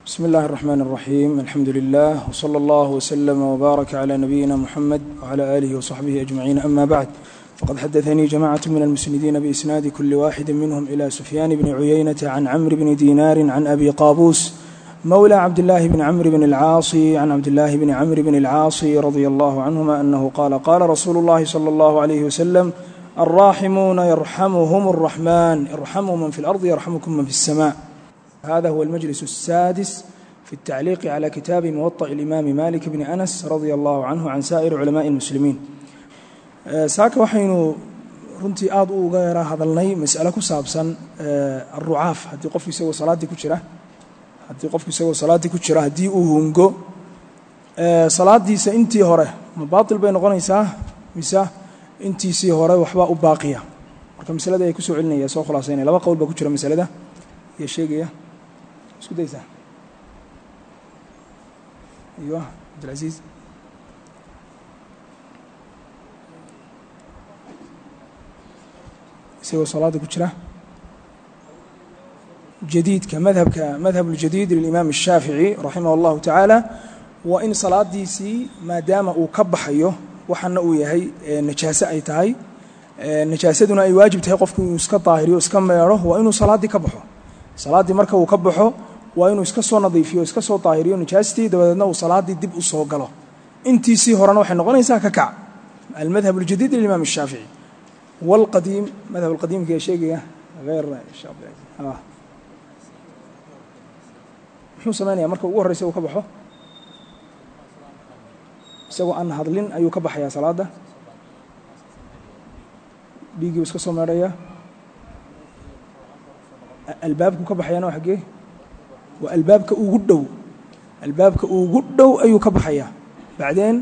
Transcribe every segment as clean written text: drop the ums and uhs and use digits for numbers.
بسم الله الرحمن الرحيم. الحمد لله وصلى الله وسلم وبارك على نبينا محمد وعلى آله وصحبه أجمعين. أما بعد، فقد حدثني جماعة من المسندين بإسناد كل واحد منهم إلى سفيان بن عيينة عن عمرو بن دينار عن أبي قابوس مولى عبد الله بن عمرو بن العاص عن عبد الله بن عمرو بن العاص رضي الله عنهما أنه قال: قال رسول الله صلى الله عليه وسلم: الراحمون يرحمهم الرحمن، ارحموا من في الأرض يرحمكم من في السماء. هذا هو المجلس السادس في التعليق على كتاب موطأ الإمام مالك بن أنس رضي الله عنه عن سائر علماء المسلمين. saaka waxaynu runtii aad u uga yara hadalnay mas'alo ku saabsan arrucaaf. haddii qofku isagoo salaadii ku jira haddii uu hungo salaadiisa intii hore ma baatil bay noqonaysaa mise intiisii hore waxbaa u baaqiya? marka masalada ay ku soo celinaya soo khulaasaynaya laba qowl baa ku jira masalada iyo sheegaya isku daysa ايوه عبد العزيز. isagoo salaada ku jira jadiidka madhab الجديد للإمام الشافعي رحمه الله تعالى waa in salaadiisii maadaama uu ka baxayo waxana uu yahay najaaso ay tahay, najaasaduna ay waajib tahay qofku inuu iska daahiriyo iska meero, waa inuu salaadii ka baxo. salaadii marka uu ka baxo waa inuu iska soo nadiifiyo iska soo daahiriyo najaastii, dabadeedna uu salaadii dib u soo galo. intiisii horena waxay noqonaysaa ka kac. المذهب الجديد للإمام الشافعي والقديم مذهب القديم كي شيء غير الشافعي. muxuu sameynaya marka ugu horeysa uu ka baxo isagoo aan hadlin ayuu ka baxayaa salaada, dhiigii iska soo meeraya, albaabku ka baxayana waa xagee? waa albaabka ugu dhow ayuu ka baxayaa. bacdeen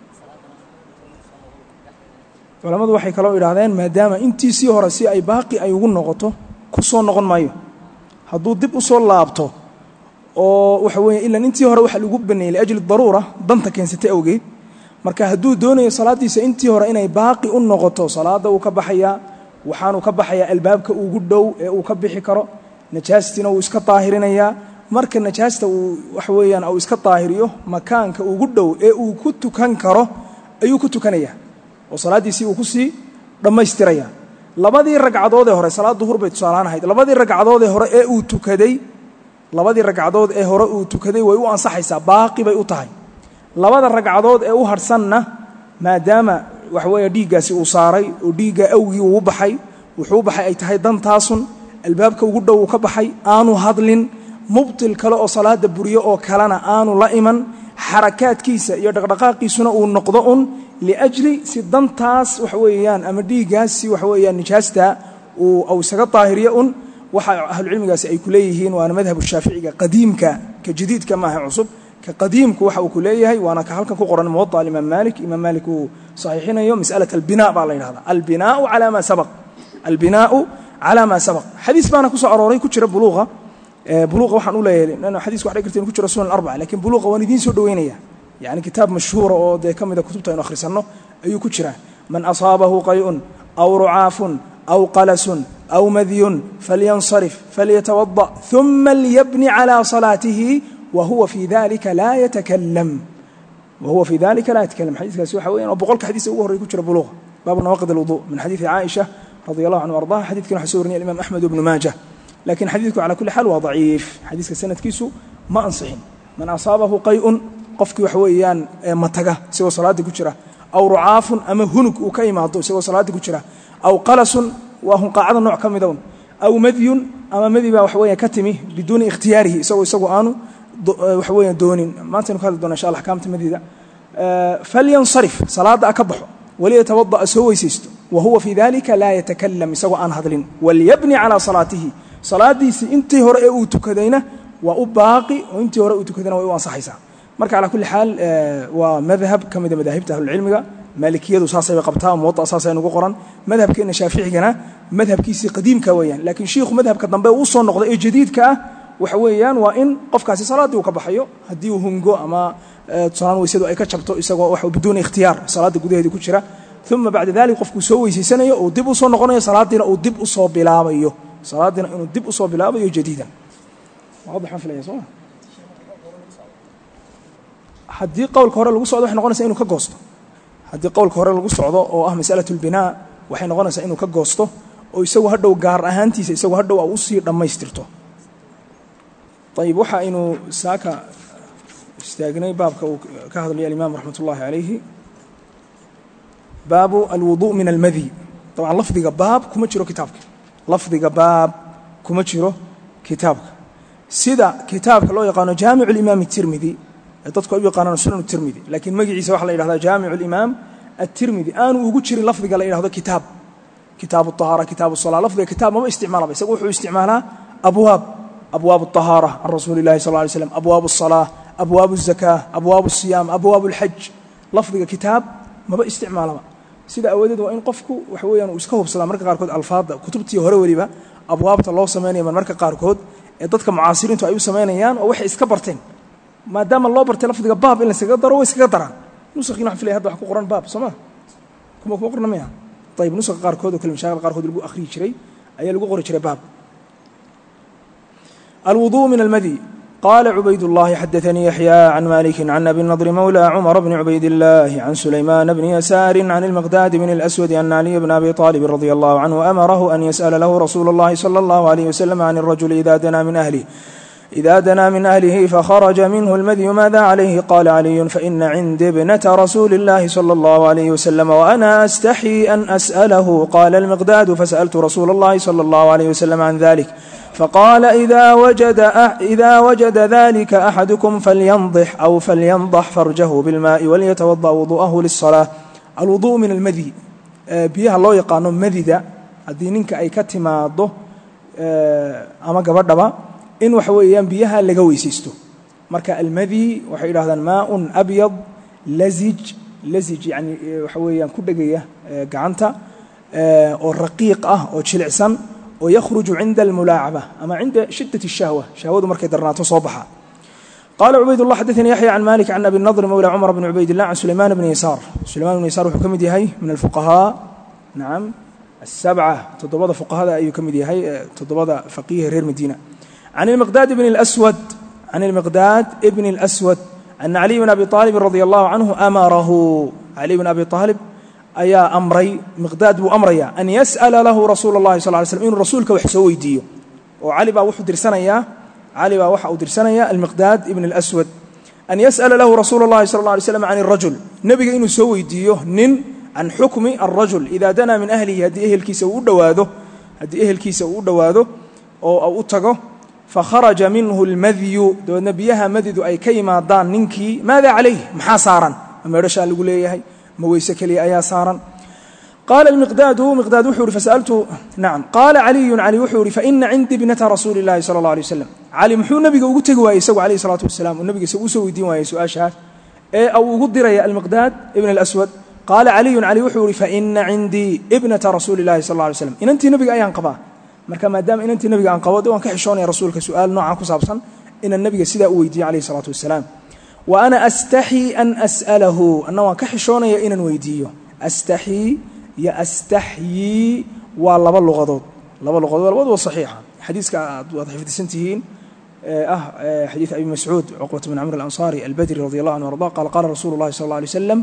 culamadu waxay kaloo idhaahdeen maadaama intiisii hore si ay baaqi ay ugu noqoto ku soo noqon maayo. hadduu dib u soo laabto oo waxa weeye ilan intii hore waxa lagu baneeyay liajli daruura, danta keensatay awgeed, marka hadduu doonayo salaadiisa intii hore inay baaqi u noqoto salaada uu ka baxayaa, waxaanu ka baxayaa albaabka ugu dhow ee uu ka bixi karo. najaastiina uu iska daahirinayaa. marka najaasta uu waxa weeyaan uu iska daahiriyo makaanka ugu dhow ee uu ku tukan karo ayuu ku tukanayaa oo salaadiisii uu ku sii dhammaystiraya. labadii ragcadood ee hore salaad duhur bay tusaalaanahayd, labadii ragcadood ee hore ee uu tukaday way u ansaxaysaa, baaqi bay u tahay. labada ragcadood ee u harsanna maadaama waxa weeye dhiiggaasi uu saaray oo dhiigga awgii uu baxay, wuxuu baxay ay tahay dantaasun, albaabka ugu dhow uu ka baxay, aanu hadlin, mubtil kale oo salaada buriyo oo kalena aanu la iman, xarakaadkiisa iyo dhaqdhaqaaqiisuna uu noqdo un liajli si dantaas waxa weeyaan ama dhiiggaasi waxa weeyaan nijaasta uu isaga daahiriyo un. waxa ahlucilmigaasi ay ku leeyihiin waana madhabu shaaficiga qadiimka ka jadiidka maaha cusub. ka qadiimku waxa uu ku leeyahay waana ka halkan ku qoran muwatta imaam Malik uu saxiixinayo mas'alat albinaa baa la yiraahdaa. albinaa'u ala ma sabaq xadiis baana ku soo arooray ku jira buluuqa waxaan u leeyahay inaan xadiis wax dhigteen ku jira sunan arba'a, laakiin buluuqa waan idin soo dhaweynaya. yani kitaab mashhuur oo de kamida kutubta aynu akhrisanno ayuu ku jira. man asaabahu qay'un aw ru'aafun aw qalasun aw madiyun falyansarif falyatawadda thumma liyabni ala salatihi وهو في ذلك لا يتكلم. حديث waxa weeyaan boqolka xadiis ugu horeeyay ku jira buluuqa baab nawaqid alwudu min xadiis Aisha radiyallahu anha warḍaha. xadiidkan waxa soo wariyay Imam Ahmad ibn Majah, laakiin xadiidku ala kulli xaal waa daciif. xadiiska sanadkiisu ma ansixin. man asaabahu qay'un qofkii waxa weeyaan mataga isagoo salaada ku jira, aw ru'aafun ama hunug uu ka imaado isagoo salaada ku jira, aw qalasun waa hunqaacada nooc kamid ah, aw madiyun ama madiba waxa weeyaan ka timi biduuni ikhtiyaarihi isagoo aanu waxa weeyaan doonin. maanta inuu ka hadli doona insha Allah ahkaamta madida. falyansarif salaada ka baxo, waliyatawadda soo weysaysto, wa huwa fi dhalika la yatakallam isagoo aan hadlin, walyabni ala salatihi salaadiisi intii hore ee uu tukadayna waa u baaqi oo intii hore uu tukadayna way u ansaxaysaa. marka ala kulli xaal waa madhab kamida madaahibta ahlul cilmiga. maalikiyadu saasay qabtaa, muwatta saasay ugu qoran. madhabkeena shaafiicigana madhabkiisi qadiimka weeyaan, laakiin sheekhu madhabka dambe uu soo noqday ee jadiidka ah waxa weeyaan waa in qofkaasi salaadii uu ka baxayo haddii uu hungo ama tusaalaan weysadu ay ka jabto isagoo wax biduun ikhtiyaar salaada gudaheeda ku jira. uma bacda dalik qofku soo weysaysanayo oo dib u soo noqonayo salaadiina uu dib u soo bilaabayo, salaadiina inuu dib u soo bilaabayo jadiidan. واضح في الآية صح؟ haddii qowlka hore lagu socdo waxay noqonaysaa inuu ka goosto haddii qowlka hore lagu socdo oo ah mas'alatu lbinaa waxay noqonaysaa inuu ka goosto oo isagu hadhow gaar ahaantiisa isagu hadhow u sii dhammaystirto ayib waxa aynu saaka istaagnay baabka uu ka hadlaya alimaam raxmat ullaahi calayhi baabu alwudu' min almadi dabcan lafdiga baab kuma jiro kitaabka lafdiga baab kuma jiro kitaabka sida kitaabka loo yaqaano jaamicu alimaam الtirmidi ee dadku ay u yaqaanaan sunan الtirmidi laakiin magaciisa waxa la yidhahdaa jaamicu alimaam الtirmidi aanu ugu jirin lafdiga la yidhahdo kitaab kitaabu الطahaara kitaabu الصalaa lafdiga kitaab maba isticmaalaba isagu wuxuu isticmaalaa abwaab الطahaara can rasuuli اllahi sal ه alay slam abwaab الصalaa abwaab الزakاة abwaab الصiyaam abwaab الxaj lafdiga kitaab maba isticmaalaba sida awadeed waa in qofku waxa weeyaan uu iska hubsadaa marka qaarkood alfaadda kutubtii hore weliba abwaabta loo samaynaya marka qaarkood ee dadka mucaasiriintu ay u samaynayaan oo waxay iska barteen maadaama loo bartay lafdiga baab in la iskaga daro way iskaga daraan nusakhiina waxaan filaya hadda wax ku qoran baab soo ma kuma qorna miya ayib nusakha qaarkood oo kale mashaakil qaarkood lagu akhriyi jiray ayaa lagu qori jiray baab alwudu min almadi قال عبيد الله حدثني يحيى عن مالك عن أبي النضر مولى عمر بن عبيد الله عن سليمان بن يسار عن المقداد بن الأسود أن علي بن أبي طالب رضي الله عنه أمره أن يسأل له رسول الله صلى الله عليه وسلم عن الرجل إذا دنا من أهله فخرج منه المذي ماذا عليه قال علي فإن عندي ابنة رسول الله صلى الله عليه وسلم وأنا أستحي أن أسأله قال المقداد فسألت رسول الله صلى الله عليه وسلم عن ذلك فقال إذا وجد ذلك أحدكم فلينضح فرجه بالماء وليتوضأ وضوءه للصلاة الوضوء من المذي بيها الله يقانون مذيدا haddii ninka ay ka timaado ama gabadhaba in waxa weeyaan biyaha laga weysaysto marka almadi waxay yidhahdaan maaun abyad lazij yani waxa weeyaan ku dhegaya gacanta oo raqiiq ah oo jilicsan oo yakhruju cinda almulaacaba ama cinda shiddati الshahwa shahwadu markay darnaato soo baxa qaala cubayd الlah xadaثanii yaxya can malik can abi الnadr mawla cumar bn cubayd الlah can sulaymaan bni yasaar sulaymaan bn yasaar wuxuu ka mid yahay min alfuqahaa nacam السبعة تضبط فقهاء أي كم دي هاي تضبط فقيه رير مدينة عن المقداد ابن الأسود أن علي بن أبي طالب رضي الله عنه أمره علي بن أبي طالب أيا أمري مقداد وأمريا أن يسأل له رسول الله صلى الله عليه وسلم إن رسولك وحسوي ديو وعلي بقى وحد درسنا يا المقداد ابن الأسود أن يسأل له رسول الله صلى الله عليه وسلم عن الرجل نبي إنه سوي ديو عن حكم الرجل إذا دنا من أهله هدي أهل كيس ودواده أو أتقه فخرج منه المذي دو نبيها مذد أي كيما دان ننكي ماذا عليه محاصارا أما رشا لقوليه مويسك لي أيا صارا قال المقداد وحوري فسألته نعم قال علي وحوري فإن عندي ابنة رسول الله صلى الله عليه وسلم علي محو النبي وقلت يسوي عليه الصلاة والسلام والنبي سوي دين ويسوي أشهر أو قدر يا المقداد ابن الأسود قال علي وحوري فإن عندي ابنة رسول الله صلى الله عليه وسلم إن أنت نبي أيان قبا marka maadaama inantii nabiga aan qabado waan ka xishoonaya rasuulka su'aal noocan ku saabsan in nabiga sida uu weydiiyay alayhi salatu wasalaam wa ana astahi an as'alahu anna waan ka xishoonaya inaan weydiiyo astahyi waa laba luqadood labadu saxiixa xadiiska aad xifdisantihiin حديث أبي مسعود عقبة بن عمرو الأنصاري البدري رضي الله عنه وارضاه قال رسول الله صلى الله عليه وسلم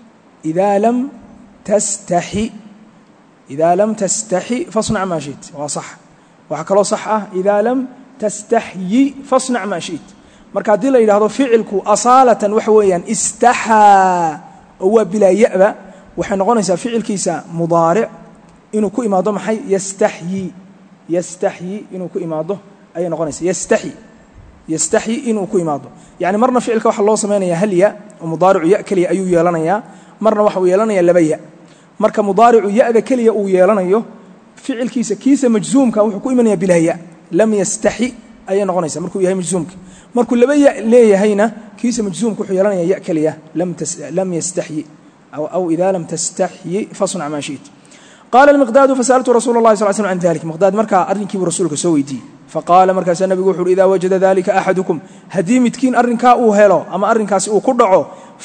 إذا لم تستحي فاصنع ما شئت وصح وحكى له صح إذا لم تستحيي فاصنع ما شئت marka hadii la yiraahdo ficilku asalatan wax weeyaan istaha oo bila yaba waxa noqonaysaa ficilkiisa mudaaric inuu ku imaado maxay yastahyi inuu ku imaado ay noqonaysaa yastahyi inuu ku imaado yani marna ficilka waxa loo sameeyaa hal ya oo mudaaric ya kaliya ayuu yeelanayaa marna waxa uu yeelanayaa laba ya marka mudaaricu ya'da kaliya uu yeelanayo ficilkiisa kiisa majzuumka wuxuu ku imanayaa bilaya lam yastahi ay noqonaysaa markuu yahay majzuumka markuu laba ya leeyahayna kiisa majzuumka wuxuu yeelanayaa ya kaliya lam yastahi aw idha lam tastahi fasna ma shi'ta قال المقداد فسألت رسول الله صلى الله عليه وسلم عن ذلك مقداد marka arinkii rasuulka soo weydiiyay فقال markaas nabigu wuxuu idha wajada dhalika ahadukum hadii midkiin arinka uu helo ama arinkaasi uu ku dhaco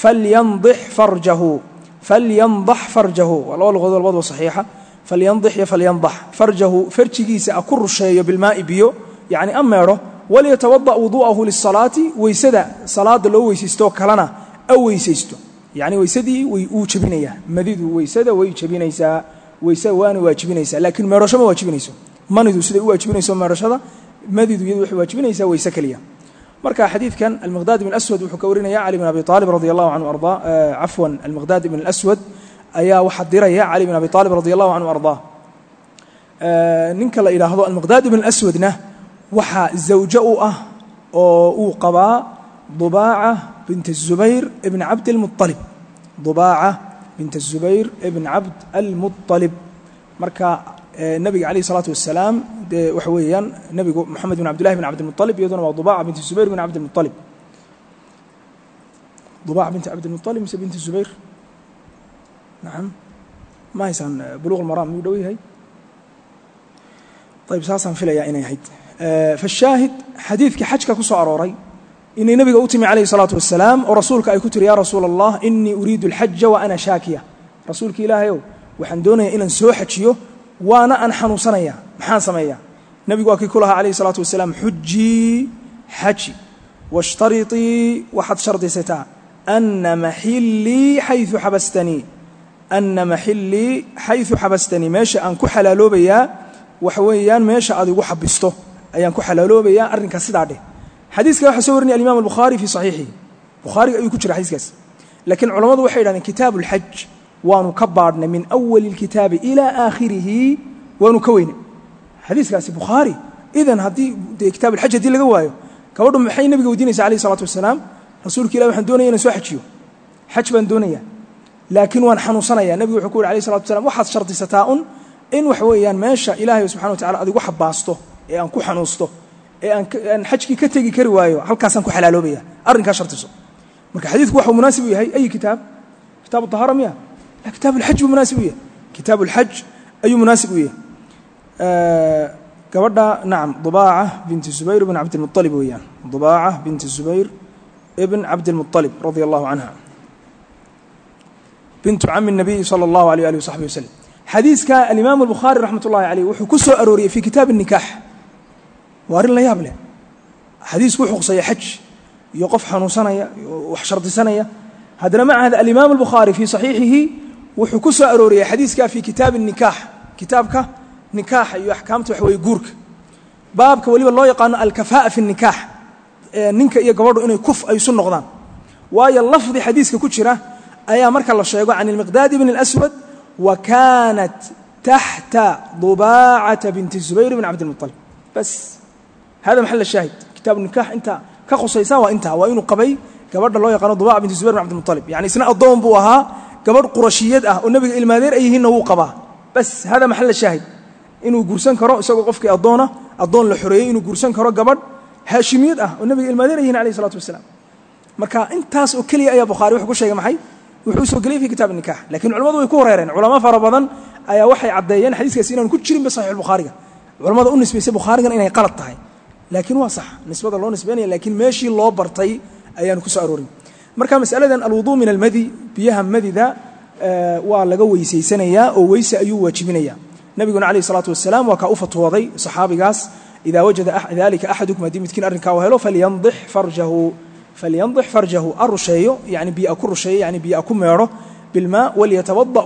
فلينضح فرجه والله الغضب صحيحة فلينضح فرجه فرجيسا أكر الشيء بالماء بيو يعني أمره وليتوضأ وضوءه للصلاة ويسدى صلاة لو ويسيستو كلنا أو ويسيستو يعني ويسدي ويجبينيا مديد ويسدا ويجبينيسا ويسا واني واجبينيسا لكن مرشة ما واجبينيسو مندو سدا واجبينيسو مرشة مديد يد واجبينيسا ويسا كليا مركا حديث كان المقداد بن الأسود وحكورنا يا علي بن أبي طالب رضي الله عنه وأرضاه عفوا المقداد بن الأسود أيا وحضر يا علي بن أبي طالب رضي الله عنه وأرضاه ننكل إلى هذا المقداد بن الأسود نه وحا زوجة أو قبا ضباعة بنت الزبير ابن عبد المطلب ضباعة بنت الزبير ابن عبد المطلب مركا النبي عليه الصلاة والسلام وحويا النبي محمد بن عبد الله بن عبد المطلب يدون ضباعة بنت الزبير بن عبد المطلب ضباعة بنت عبد المطلب مش بنت الزبير نعم ما يسان بلوغ المرام يدوي هي طيب ساسا فيلا يا إني هيد فالشاهد حديث كحجك كسو أروري إني نبي أوتمي عليه الصلاة والسلام ورسولك أي كتر يا رسول الله إني أريد الحج وأنا شاكية رسولك إلهي وحندوني إن سوحتشيو وأنا أنحن صنيا محان صميا نبي قاكي كلها عليه الصلاة والسلام حجي حجي واشترطي وحد شرطي ستا أن محلي حيث حبستني أن محلي حيث حبستني ماشي أنكو حلالو بيا وحويان ماشي أدي حبسته أي أنكو حلالو بيا أرنك سيداده حديث كان حسورني الإمام البخاري في صحيحه بخاري أي كتير حديث كاس لكن علماء وحيد عن كتاب الحج ونكبرنا من أول الكتاب إلى آخره ونكوين حديث كاس بخاري إذن هذه كتاب الحج دي اللي جوايه كبرهم محي النبي ودينه عليه الصلاة والسلام رسولك إلى وحن دونية نسوا حجيو حج بن دونية لكن ونحن صنيا النبي وحكور عليه الصلاة والسلام وحد شرط ستاء إن وحويان ماشى إلهي سبحانه وتعالى أدي وحب باسطه أن كحنوسته أن حجك كتجي كروايه هل كاسن كحلالو بيا أرن كشرطه مرك حديث وحو مناسب هي أي كتاب كتاب الطهارة مياه لا كتاب الحج مناسب وياه كتاب الحج أي مناسب وياه كبرنا نعم ضباعة بنت الزبير بن عبد المطلب وياه ضباعة بنت الزبير ابن عبد المطلب رضي الله عنها بنت عم النبي صلى الله عليه وآله وصحبه وسلم حديث كان الإمام البخاري رحمة الله عليه وحكسه أروري في كتاب النكاح وارن لا يابله حديث وحق صي حج يوقف حنوسنيا وحشرت سنيا هذا مع هذا الإمام البخاري في صحيحه وحكسه أروري حديث كان في كتاب النكاح كتابك نكاح يحكمته حوي جورك بابك ولي الله يقان الكفاءة في النكاح نينك iyo gabadhu inay kuf ay soo noqdaan waayo lafdi xadiiska ku jira ayaa marka la sheego عن المقداد بن الأسود وكانت تحت ضباعة بنت الزبير بن عبد المطلب بس هذا محل الشاهد كتاب النكاح انت كخصيصا وانت وانه قبي gabadha loo yaqaan ضباعة بنت الزبير بن عبد المطلب يعني isna adoon buu ahaa gabadh qurashiyad ah oo nabiga ilmaadeer ay yihiin uu qabaa بس هذا محل الشاهد inuu guursan karo isagoo qofkii adoon la xoreeyay inuu guursan karo gabadh haashimiyad ah oo nabiga ilmaadeer alayhi salatu wasalaam marka intaas oo kaliya ayaa bukhari wuxuu ku sheegay maxay wuxuu soo galay fi kitab nikah laakiin culimadu way ku horeereen culimo fara badan ayaa waxay cadeeyeen xadiiskaas inaan ku jirin bi sahih bukhariga culimadu u nisbeeyay bukhariga inay qalad tahay laakiin waa sax nisbada loo nisbeeyay laakiin meeshii loo bartay ayaan ku soo aroorin marka mas'aladan alwudu min almadi biyaha madida waa laga weysaysanaya oo weysa ayuu waajibinaya نبينا عليه الصلاة والسلام وكأوفة وضي صحابي قاس إذا وجد ذلك أحدكم ديمتكين أرنكا وهلو فلينضح فرجه الرشيء يعني بيأكل رشيء يعني بيأكل ميره بالماء وليتوضأ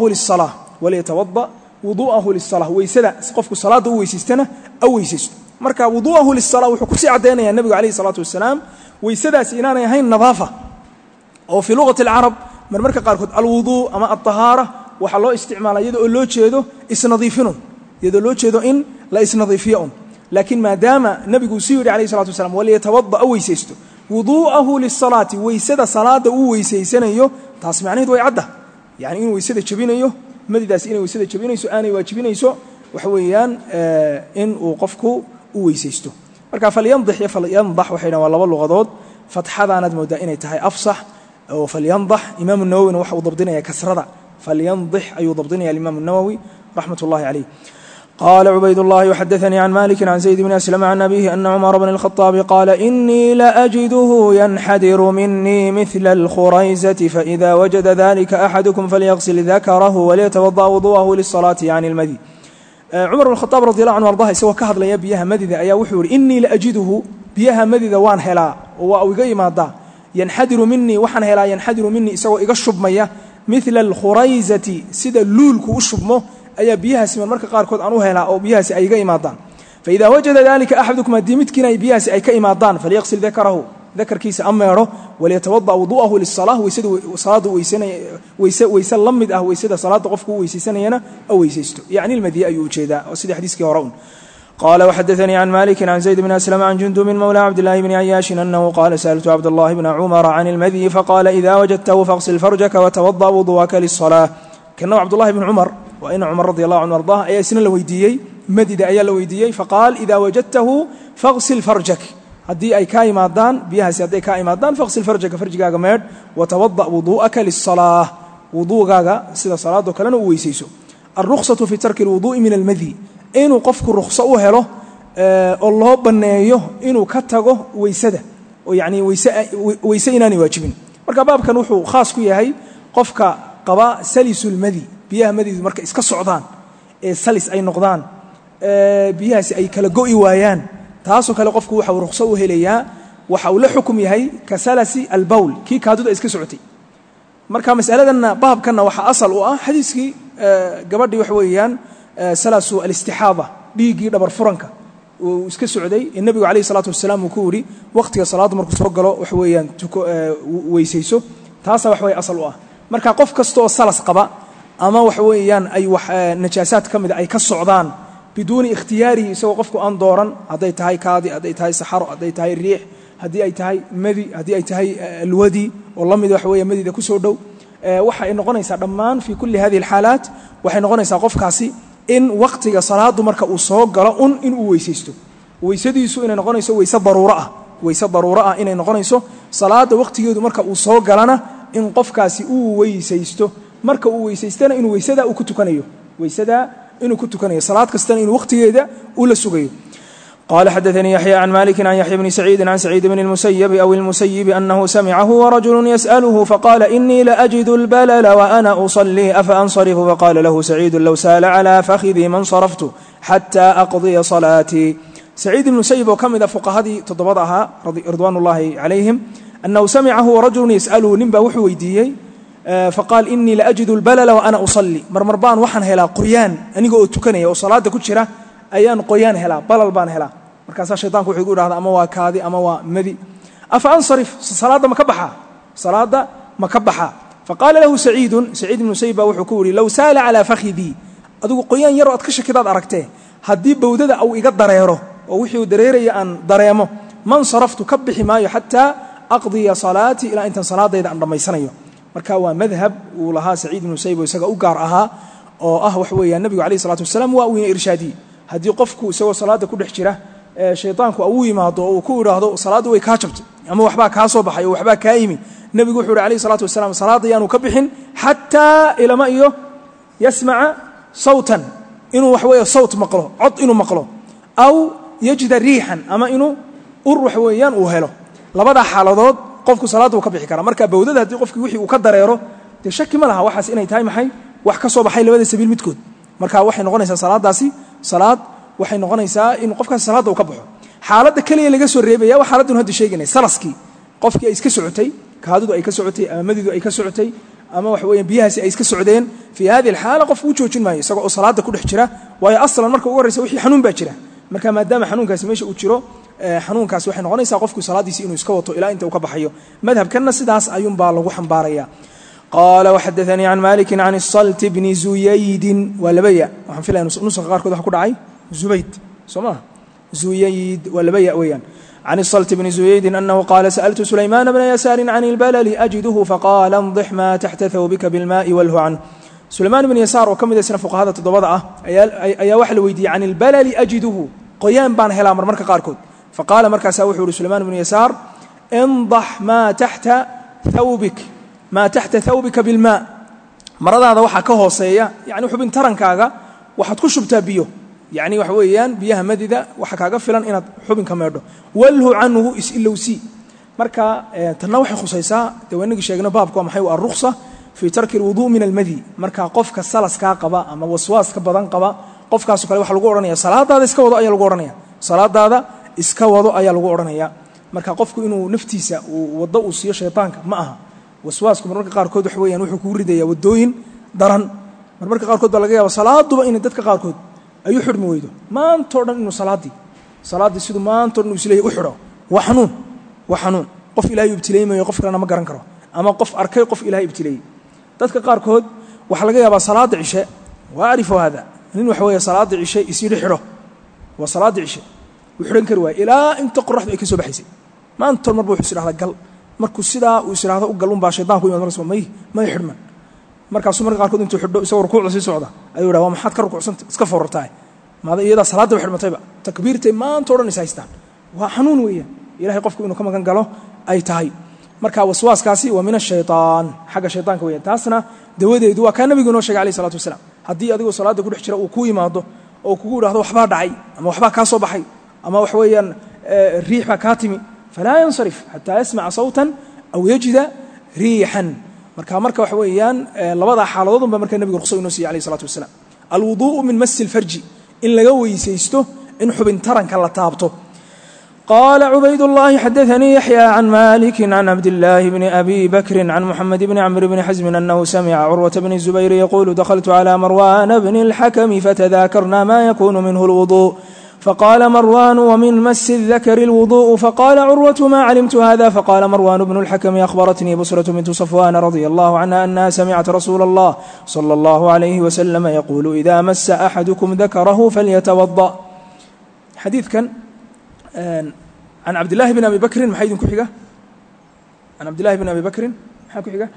وضوءه للصلاة ويسدى سقفك الصلاة هو يسيستنا أو يسيست مركا وضوءه للصلاة وحكسي عدينا يا النبي عليه الصلاة والسلام ويسدى سينانا هاي النظافة أو في لغة العرب من مركا قال الوضوء أما الطهارة waxa loo isticmaalaa iyadoo loo jeedo isnadiifino iyadoo loo jeedo in la isnadiifiyo laakiin maadaama nabigu sii yiri kaleey salaatu wasalaam wali yatawadda aw weysaysto wuduu'ahu lis-salaati weysada salaada uu weysaysanayo taas macnaheedu way cadda yani in weysada jabinayo madidaas in weysada jabinayso aanay waajibinayso waxa weeyaan in uu qofku u weysaysto marka falyandax waxayna waa laba luqadood fatxadaanad moodaa inay tahay afsax oo falyandax imaam an-nawawi waxa uu dabdinaya kasrada فلينضح أي ضبطني الإمام النووي رحمة الله عليه قال عبيد الله يحدثني عن مالك عن زيد بن أسلم عن أبيه أن عمر بن الخطاب قال إني لأجده ينحدر مني مثل الخريزة فإذا وجد ذلك أحدكم فليغسل ذكره وليتوضأ وضوءه للصلاة عن المذي عمر بن الخطاب رضي الله عنه وارضاه سوى كهض لي بيها مذي أيا وحور إني لأجده بيها مذي وان هلا وأوجي ما ضاع yanxadiru minii waxaan helaa yanxadiru minii isagoo iga shubmaya mila alkhuraysati sida luulku u shubmo ayaa biyahaasi marmarka qaarkood aan u helaa oo biyahaasi ay iga imaadaan faida wajada dalika axadukum haddii midkiina ay biyahaasi ay ka imaadaan falyaqsil dakarahu dakarkiisa ameero waliyatawada wudu'ahu lisalaa salaada weyse la mid ah weysada salaada qofku u weysaysanayana oo weysaysto yacni almadiy ayuu ujeedaa oo sidii xadiiskii hore un قال وحدثني عن مالك عن زيد بن أسلم عن جندب مولى عبد الله بن عياش أنه قال سألت عبد الله بن عمر عن المذي فقال إذا وجدته فاغسل فرجك وتوضأ وضوءك للصلاة كأنه عبد الله بن عمر وإن عمر رضي الله عنه وارضاه أي سنة لويديي مدد أي لويديي فقال إذا وجدته فاغسل فرجك هدي أي كايمادان بيها سيدي كايمادان فاغسل فرجك مير وتوضأ وضوءك للصلاة وضوءك سيدة صلاة وكلنا ويسيسو الرخصة في ترك الوضوء من المذي inuu qofku rukhso u helo oo loo baneeyo inuu ka tago weysada oo yaani weyse inaanay waajibin marka baabkan wuxuu khaas ku yahay qofka qaba salisul madi biyaha madidu marka iska socdaan ee salis ay noqdaan biyahaasi ay kala go'i waayaan taasoo kale qofku waxa uu rukhso u helayaa waxa uu la xukum yahay ka salasi albawl kii kaadida iska socotay marka mas'aladanna baabkanna waxa asal u ah xadiiskii gabadhii wax weeyaan salasu alistixaada dhiiggii dhabar furanka uu iska socday nabigu calayhi salaatu wasalaam uu ku yiri waqtiga salaada markuu soo galo wax weeyaan weysayso taasa wax way asal u ah marka qof kasto oo salas qaba ama wax weeyaan ay wax najaasaad kamid ay ka socdaan biduuni ikhtiyaari isagoo qofku aan dooran haday tahay kaadi haday tahay saxaro haday tahay riix hadii ay tahay madi hadii ay tahay alwadi oo lamid wax weeyaan madida ku soo dhow waxa ay noqonaysaa dhammaan fi kulli hadhihi alxaalaat waxay noqonaysaa qofkaasi in waqtiga salaadu marka uu soo galo in uu weysaysto weysadiisu inay noqonayso weyse daruuro ah inay noqonayso salaada waqtigeedu marka uu soo galana in qofkaasi uu weysaysto marka uu weysaystana inuu weysada uu ku tukanayo salaad kastana in waqtigeeda uu la sugayo قال حدثني يحيى عن مالك عن يحيى بن سعيد عن سعيد بن المسيب أو المسيب أنه سمعه ورجل يسأله فقال إني لأجد البلل وأنا أصلي أفأنصرف فقال له سعيد لو سال على فخذي من صرفت حتى أقضي صلاتي سعيد بن المسيب وكم إذا فقهدي تضبطها رضوان الله عليهم أنه سمعه ورجل يسأله نبا وحويديي فقال إني لأجد البلل وأنا أصلي مرمربان وحن هلا قريان أني قلت تكني وصلاة كتشرة ayaan qoyaan helaa balal baan helaa markaas shaytaanku wuxuu igu yiraahdaa ama waa kaadi ama waa madi afa ansarif salaada ma ka baxa faqala lahu sa'id ibn sayba wuxuu ku wiri law sala ala fakhidi adigu qoyaan yar oo ad ka shakidaad aragtee hadii bawdada aw iga dareero oo wixii uu dareeraya aan dareemo man saraftu ka bixi maayo hatta aqdi salati ila inta salaadayda aan dhamaysanayo marka waa madhab uu lahaa sa'id ibn sayba isaga u gaar aha oo ah wax weeyaan nabiga kaleey salaatu wasalaam waa uu irshaadi haddii qofku isagoo salaada ku dhex jira shaytaanku uu yimaado oo ku yiraahdo salaadu way ka jabtay ama waxba ka soo baxay oo waxba ka yimi nabigu wuxuu kaleey salaatu wasalaam salaada yaanu ka bixin hatta ilama iyo yasmaa sawtan inuu wax weeyo sawt maqlo cod inuu maqlo aw yajida riihan ama inuu wax weeyaan uu helo labada xaaladood qofku salaada uu ka bixi kara marka bawdada haddii qofkii wixii uu ka dareero de shaki ma laha waxaas inay tahay maxay wax ka soo baxay labada sabiil midkood marka waxay noqonaysaa salaadaasi salaad waxay noqonaysaa in qofkaas salaada uu ka baxo xaaladda kaliya laga soo reebaya waxa xaaladdu hadda sheeganay salaski qofkii ay iska socotay kaadidu ay ka socotay ama madidu ay ka socotay ama wax weeyaan biyahaasi ay iska socdeen fi hadhihi alxaala qof uu joojin maayo isagoo salaada ku dhex jira waayo aslan marka ugu horeysa wixii xanuun baa jira marka maadaama xanuunkaasi meesha uu jiro xanuunkaasi waxay noqonaysaa qofku salaadiisa inuu iska wato ilaa inta uu ka baxayo madhabkanna sidaas ayuun baa lagu xambaaraya قال وحدثني عن مالك عن الصلت بن زييد ولبيع وحن في نسخ قاركود waxa ku dhacay زبيد سماه زييد ولبيع ويان عن الصلت بن زييد أنه قال سألت سليمان بن يسار عن البلل أجده فقال انضح ما تحت ثوبك بالماء واله عنه سليمان بن يسار وكم إذا سنفق هذا تضبضعه أي وحل ويدي عن البلل أجده قيام بان هلا مركا قاركود فقال مركا ساوحه سليمان بن يسار انضح ما تحت ثوبك ما تحت ثوبك بالماء مرضاada waxa ka hooseeya yaani xubin tarankaaga waxaad ku shubtaa biyo yaani wax weeyaan biyaha madida waxa kaaga filan inaad xubin ka meedho walhu anhu isilowsi marka tanna waxay khusaysaa dawanigi sheegna baabku maxay u rukhsa fi tarki alwudu min almadi marka qofka salaska qaba ama waswaas ka badan qaba qofkaas kale waxa lagu oranaya salaadaada iska wado ayaa lagu oranaya marka qofku inuu naftiisa wado uu siiyo shaytaanka ma aha waswaasku marmarka qaarkood wax weeyaan wuxuu ku ridaya wadooyin daran marmarka qaarkood baa laga yaabaa salaaduba in dadka qaarkood ay u xidhmi weydo maantoo dhan inuu salaadii siduu maantoo dhan uu isleeyahay u xidho waa xanuun qof ilaahay ibtilaymayo qof kalena ma garan karo ama qof arkay qof ilaahay ibtilayay dadka qaarkood waxa laga yaabaa salaada cishe waa arifu hada nin waxa weeye salaada cishe isii xidho waa salaada cishe uu xidhan kari waay ilaa inta qoraxdu ay ka soo baxaysay maantoo marba wuxuu isdhaahdaa gal markuu sidaa uu isdhaahdo u gal unbaa shaydaanku yimaad markaas may xidhman markaasuu marka qaarkood intuu xidho isagoo rukuucda sii socda ayuu dhaha waa maxaad ka rukuucsanta iska foorartahay maada iyadaa salaadda ba xidhmatayba takbiirtay maantoo dhan is haystaan waa xanuun weeyaan ilahay qofku inuu ka magan galo ay tahay marka waswaaskaasi waa min ashaytaan xagga shaytaanka weeyaan taasna dawadeedu waa kaa nabigu inoo sheegay alayh salatu wasalaam haddii adigoo salaadda ku dhex jira uu kuu yimaado oo kugu idhahdo waxbaa dhacay ama waxbaa kaa soo baxay ama wax weeyaan riix baa kaa timi falaa yansarif xataa yasmaca sawtan aw yajida riixan marka waxa weeyaan labadaa xaaladoodun baa markaa nabigu ruqso inoo siiyey alayh salatu wasalaam alwuduu'u min masi lfarji in laga weysaysto in xubin taranka la taabto قال عبيد الله حدثني يحيى عن مالك عن عبد الله بن أبي بكر عن محمد بن عمرو بن حزم أنه سمع عروة بن الزبير يقول دخلت على مروان بن الحكم فتذاكرنا ما يكون منه الوضوء فقال مروان ومن مس الذكر الوضوء فقال عروة ما علمت هذا فقال مروان بن الحكم أخبرتني بصرة بنت صفوان رضي الله عنها أنها سمعت رسول الله صلى الله عليه وسلم يقول إذا مس أحدكم ذكره فليتوضأ حديث كان عن عبد الله بن أبي بكر محايد كحجة عن عبد الله بن أبي بكر محايد كحجة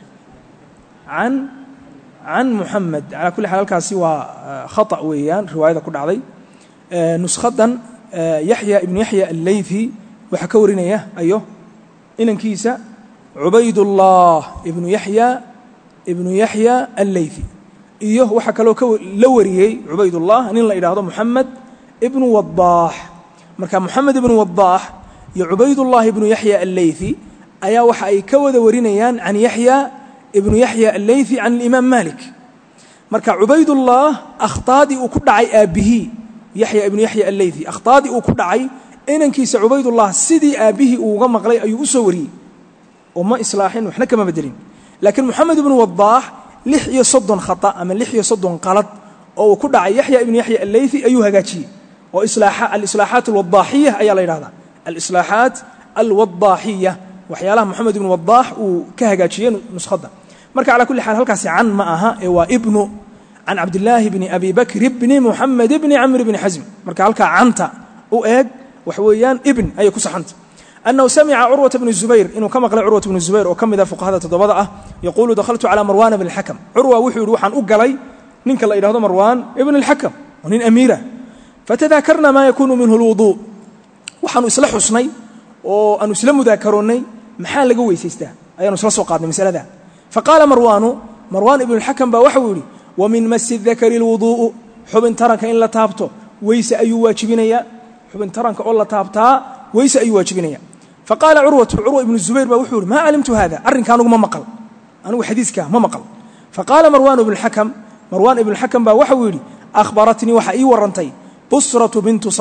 عن محمد على كل حال كاسي وخطأ ويان رواية كل علي نسخة يحيى ابن يحيى الليثي وحكورنا أيوه إن كيسة عبيد الله ابن يحيى الليثي إيوه وحكى لوريه عبيد الله أن الله إلى هذا محمد ابن وضاح marka محamed ibn wadaax iyo cubaydullah ibnu yaxya allaythi ayaa waxa ay ka wada warinayaan can yaxya ibnu yaxya allaythi can alimaam malik marka cubaydullah akhtaadii uu ku dhacay aabihii yaxya ibnu yaxya allaythi akhtaadii uu ku dhacay inankiisa cubaydullah sidii aabihii uu uga maqlay ayuu u soo wariyey oo ma islaaxin waxna kama bedelin laakiin محamed ibn wadaax 36 khata ama 36 qalad oo uu ku dhacay yaxya ibnu yaxya allaythi ayuu hagaajiyey الإصلاحات الوضاحية أي الله يرهذا الإصلاحات الوضاحية وحيالها محمد بن وضاح وكهجاتشين نسخة مركع على كل حال هلكاسي عن معها ابن عن عبد الله بن أبي بكر بن محمد بن عمرو بن حزم مركع هلكا عنتا وإيج وحويان ابن أي كسحنت أنه سمع عروة بن الزبير إنه كما قال عروة بن الزبير وكم إذا فوق هذا تضبضأه يقول دخلت على مروان بن الحكم عروة وحي روحا أقلي نينك الله يرهذا مروان ابن الحكم ونين أميرة فتذاكرنا ما يكون منه الوضوء وحنو إسلا حسني وأنو إسلا مذاكروني محال لقوي سيستا أيانو إسلا سوقاتنا مسألة ذا فقال مروان ابن الحكم باوحولي ومن مس الذكر الوضوء حبن ترك إن لا تابته ويس أي واجبينيا حبن ترك الله تابتا ويس أي واجبينيا فقال عروة ابن الزبير باوحولي ما علمت هذا أرن كانوا ما مقل أنا حديث كان ما مقل فقال مروان ابن الحكم باوحولي أخبرتني وحأي ورنتي بصرة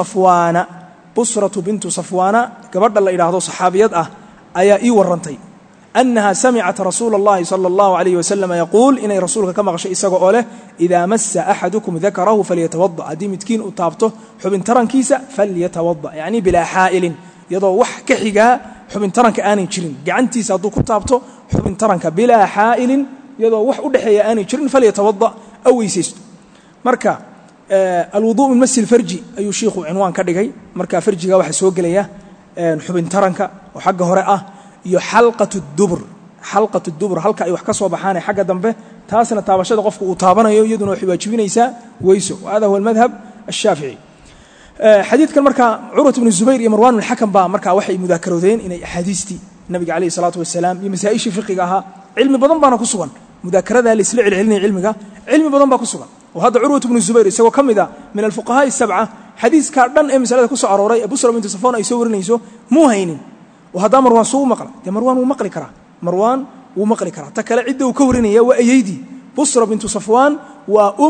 بنت صفوان كبرد الله إلى هذا صحابيات أيا ورنتي أنها سمعت رسول الله صلى الله عليه وسلم يقول إن رسولك كما غشي إساقوا أوله إذا مس أحدكم ذكره فليتوضأ دي متكين أطابته حبن ترن كيسة فليتوضأ يعني بلا حائل يضو وح كحيقا حبن ترنك آني تشرين قعنتي سادوك أطابته حبن ترنك بلا حائل يضو وح أدحي آني تشرين فليتوضأ أو يسيست مركا الوضوء من مس الفرج أي شيخ عنوان كدغاي marka farjiga waxa soo galaya xubin taranka oo xagga hore ah iyo halqatu dubur halka ay wax ka soo baxaan xagga dambe taasna taabashada qofku uu taabanayo iyaduna waxay waajibinaysaa weyso hada huwa almadhhab الشافعي xadiidkan marka Urwa ibn Zubayr iyo Marwan al-Hakam ba marka waxay mudaakarooden inay ahadiisti nabiga kaleey salaatu wasalaam iyo masaa'ish fiqiga aha cilmi badan baana ku sugan mudaakarada la isla cilmiga cilmi badan baa ku sugan وهذا عروة بن الزبير يسوى كمذا من الفقهاء السبعة حديث كاردن مسألة كسو عروري أبو سلمة بنت صفوان يسور نيسو مو هينين وهذا مروان سو مقرأ مروان ومقري كرا تكلا عده وكورني وأيدي بصرة بنت صفوان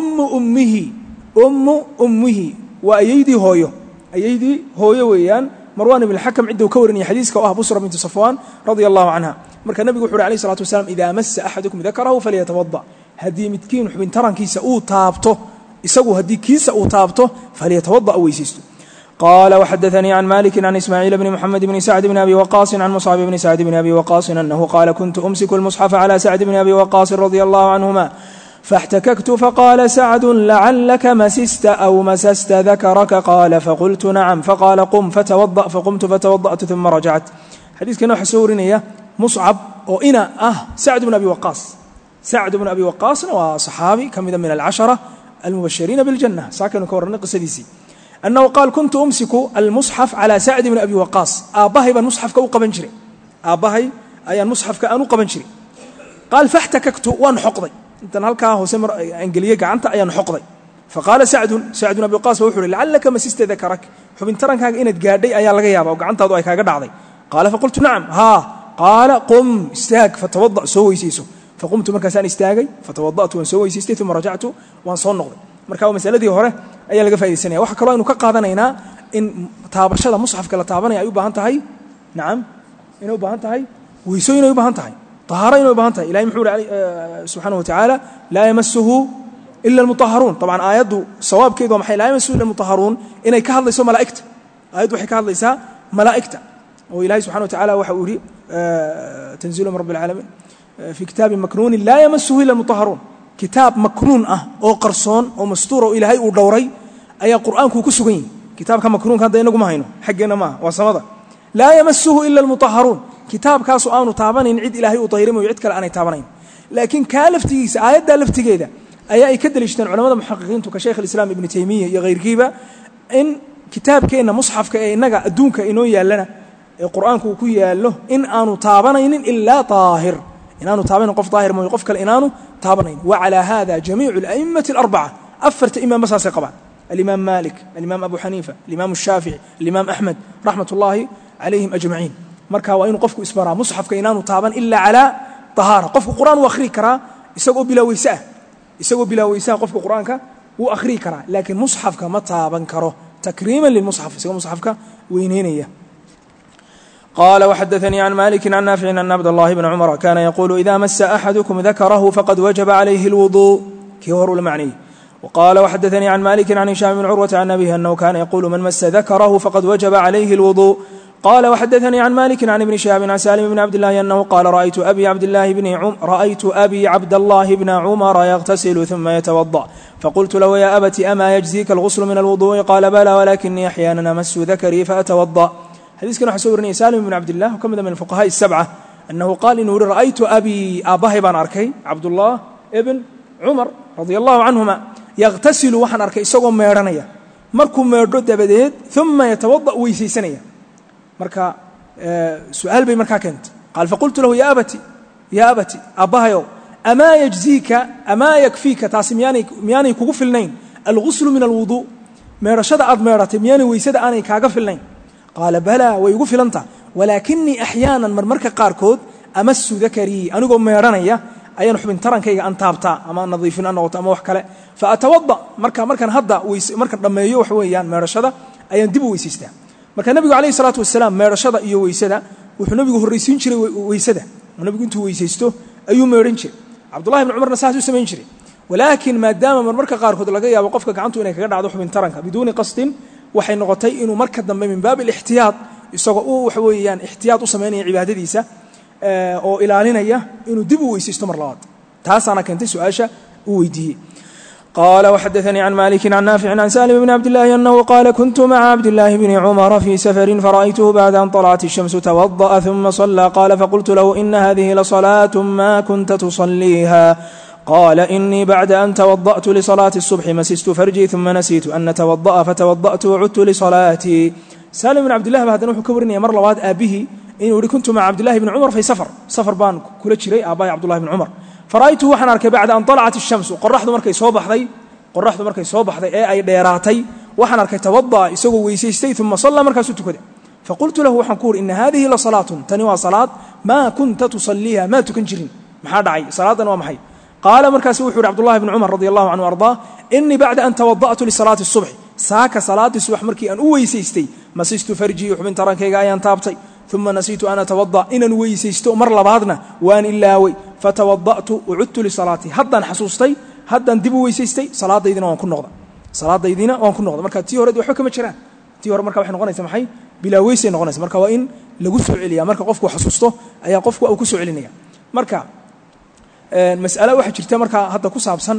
أمه وأيدي هويو ويان marwan ibn al-hakam ciduu ka warinay xadiiska oo ah busra bint safwan radiyallahu anha marka nabigu wuxuu alayhi salatu wasalam idha massa ahadukum dhakarahu falyatawadda hadii midkiin xubin tarankiisa uu taabto isagu hadii kiisa uu taabto falyatawadda waysiisto قال وحدثني عن مالك عن إسماعيل بن محمد بن سعد بن أبي وقاص عن مصعب بن سعد بن أبي وقاص أنه قال كنت أمسك المصحف على سعد بن أبي وقاص رضي الله عنهما فاحتككت فقال سعد لعلك مسست أو مسست ذكرك قال فقلت نعم فقال قم فتوضأ فقمت فتوضأت ثم رجعت حديث كانوا حسورني مصعب وإنا سعد بن أبي وقاص سعد بن أبي وقاص وصحابي كمذا من العشرة المبشرين بالجنة ساكن كورن قصديسي أنه قال كنت أمسك المصحف على سعد بن أبي وقاص آباهي بالمصحف كأو قبنشري آباهي أي المصحف كأنو قبنشري قال فاحتككت وأن حقضي أنت هلكا هو سمر إنجلية قعنت أي حقضي فقال سعد بن أبي وقاص وحوري لعلك مسست ذكرك حبن ترنك إنت قادي أي لغيابا وقعنت هذا أي كاقدعضي قال فقلت نعم قال قم استاق فتوضأ سوي سيسو فقمت مركزان استاقي فتوضأت وسوي سيستي ثم رجعت وانصون نقضي marka masaladii hore ayaa laga faa'iideysanaya waxa kale oo ka qaadanaynaa in taabashada musxafka la taabanaya ay u baahan tahay naam inay u baahan tahay weyso inay u baahan tahay tahara inay u baahan tahay ilaahay muxuu subhanahu wa ta'ala la yamassuhu illa almutahharun taban aayadu sawaabkeedu maxay la yamassuhu illa almutahharun inay ka hadlayso malaa'ikta aayadu waxay ka hadlaysaa malaa'ikta oo ilaahay subhanahu wa ta'ala waxa uu yiri tanzilu min rabbil alamin fi kitabin maknun la yamassuhu illa almutahharun كتاب مكنون أو قرصون أو مستور أو إلهي أو دوري أي قرآن كوكسوين كتاب كمكنون كان دينكم ما هينو حقنا ما وصمدا لا يمسه إلا المطهرون كتاب كاسو آنو تابانين عيد إلهي وطهيرين ويعيد كالآن تابانين لكن كالفتيس آيات دا لفتيجيدا أي يكدل يشتن علماء محققين كشيخ الإسلام ابن تيمية يغير كيبا إن كتاب كأنه مصحف كأنه أدون كأنه يالنا القرآن كوكو ياله إن آنو تابانين إلا طاهر إن آنو تابانين قف طاهر ما يقف كالإنانو تابنين وعلى هذا جميع الأئمة الأربعة أفرت إمام مساسي قبعا الإمام مالك الإمام أبو حنيفة الإمام الشافعي الإمام أحمد رحمة الله عليهم أجمعين مركا وإن قفك إسبارا مصحف كينانو تابن إلا على طهارة قفك قرآن وأخري كرا يساقوا بلا ويساء قفك قرآنك وأخري كرا لكن مصحفك ما تابن كرو تكريما للمصحف يساقوا مصحفك وينينيه قال وحدثني عن مالك عن نافع أن عبد الله بن عمر كان يقول إذا مس أحدكم ذكره فقد وجب عليه الوضوء كيور المعني وقال وحدثني عن مالك عن هشام بن عروة عن أبيه أنه كان يقول من مس ذكره فقد وجب عليه الوضوء قال وحدثني عن مالك عن ابن شهاب عن سالم بن عبد الله أنه قال رأيت أبي عبد الله بن عمر يغتسل ثم يتوضأ فقلت له يا أبت أما يجزيك الغسل من الوضوء قال بلى ولكني أحيانا أمس ذكري فأتوضأ حديث كان حسورني سالم بن عبد الله وكم من الفقهاء السبعة أنه قال إنه رأيت أباه بن أركي عبد الله ابن عمر رضي الله عنهما يغتسل وحن أركي سوى ميرانيا مركم ميرد بديد ثم يتوضأ ويسيسنيا مركا سؤال بي مركا كنت قال فقلت له يا أبتي أباه يو أما يجزيك أما يكفيك تاسم مياني كوف النين الغسل من الوضوء ميرشد أض ميرتي مياني ويسد أني كاقف النين قال بلى ويقف لنتا ولكني أحيانا مرمرك قاركود أمس ذكري أنا قم ميرانيا أي نحب ترن كي أن تابتا أما نظيفين أنا وتأما وحكلا فأتوضأ مركا هدا مركا لما يوح ويان ميرشدا أي ندبو ويسيستا مركا النبي عليه الصلاة والسلام ميرشدا يو ويسدا وحنبي هريسين شري ويسدا ونبي أنتو ويسيستو أيو ميرنشري عبد الله بن عمر نساته سمين شري ولكن ما دام مرمرك قاركود لقيا وقفك عنتو إنك قاعد عضو من ترنك بدون قصد waxay noqotay inuu marka dambe min baab al-ihtiyad isagoo wax weeyaan ihtiyad u sameeyay cibaadadiisa oo ilaalinaya inuu dib u weysiisto mar labaad taasana keentay su'aasha uu weydiiyay قال وحدثني عن مالك عن نافع عن سالم بن عبد الله أنه قال كنت مع عبد الله بن عمر في سفر فرأيته بعد أن طلعت الشمس توضأ ثم صلى قال فقلت له إن هذه لصلاة ما كنت تصليها قال إني بعد أن توضأت لصلاة الصبح مسست فرجي ثم نسيت أن نتوضأ فتوضأت وعدت لصلاتي سالم بن عبد الله هذا نوح كبرني مر لواد أبيه إنه كنت مع عبد الله بن عمر في سفر بان كل شيء أباي عبد الله بن عمر فرأيته وحنا أركب بعد أن طلعت الشمس قرحت مركي صوبح ذي أي ديراتي وحنا أركب توضأ يسوي ويسيستي ثم صلى مركز سكده فقلت له وحنكور إن هذه لصلاة تنوى صلاة ما كنت تصليها ما تكنجرين محاد عي صلاة ومحي قال مركز وحور عبد الله بن عمر رضي الله عنه وأرضاه إني بعد أن توضأت لصلاة الصبح ساك صلاة الصبح مركي أن أويسيستي masistu farjii xubin tarankayga ayaan taabtay uma nasiitu an atawadda inaan weysaysto mar labaadna waan ilaaway fatawada'tu ucudtu lisalaatii haddaan xasuustay haddaan dib u weysaystay salaadaydina waan ku noqda marka tii hore waxba kama jiraan tii hore marka waxay noqonaysaa maxay bilaa weysay noqonaysa marka waa in lagu soo celiyaa marka qofku xasuusto ayaa qofku uu ku soo celinaya marka mas'ala waxa jirta marka hadda ku saabsan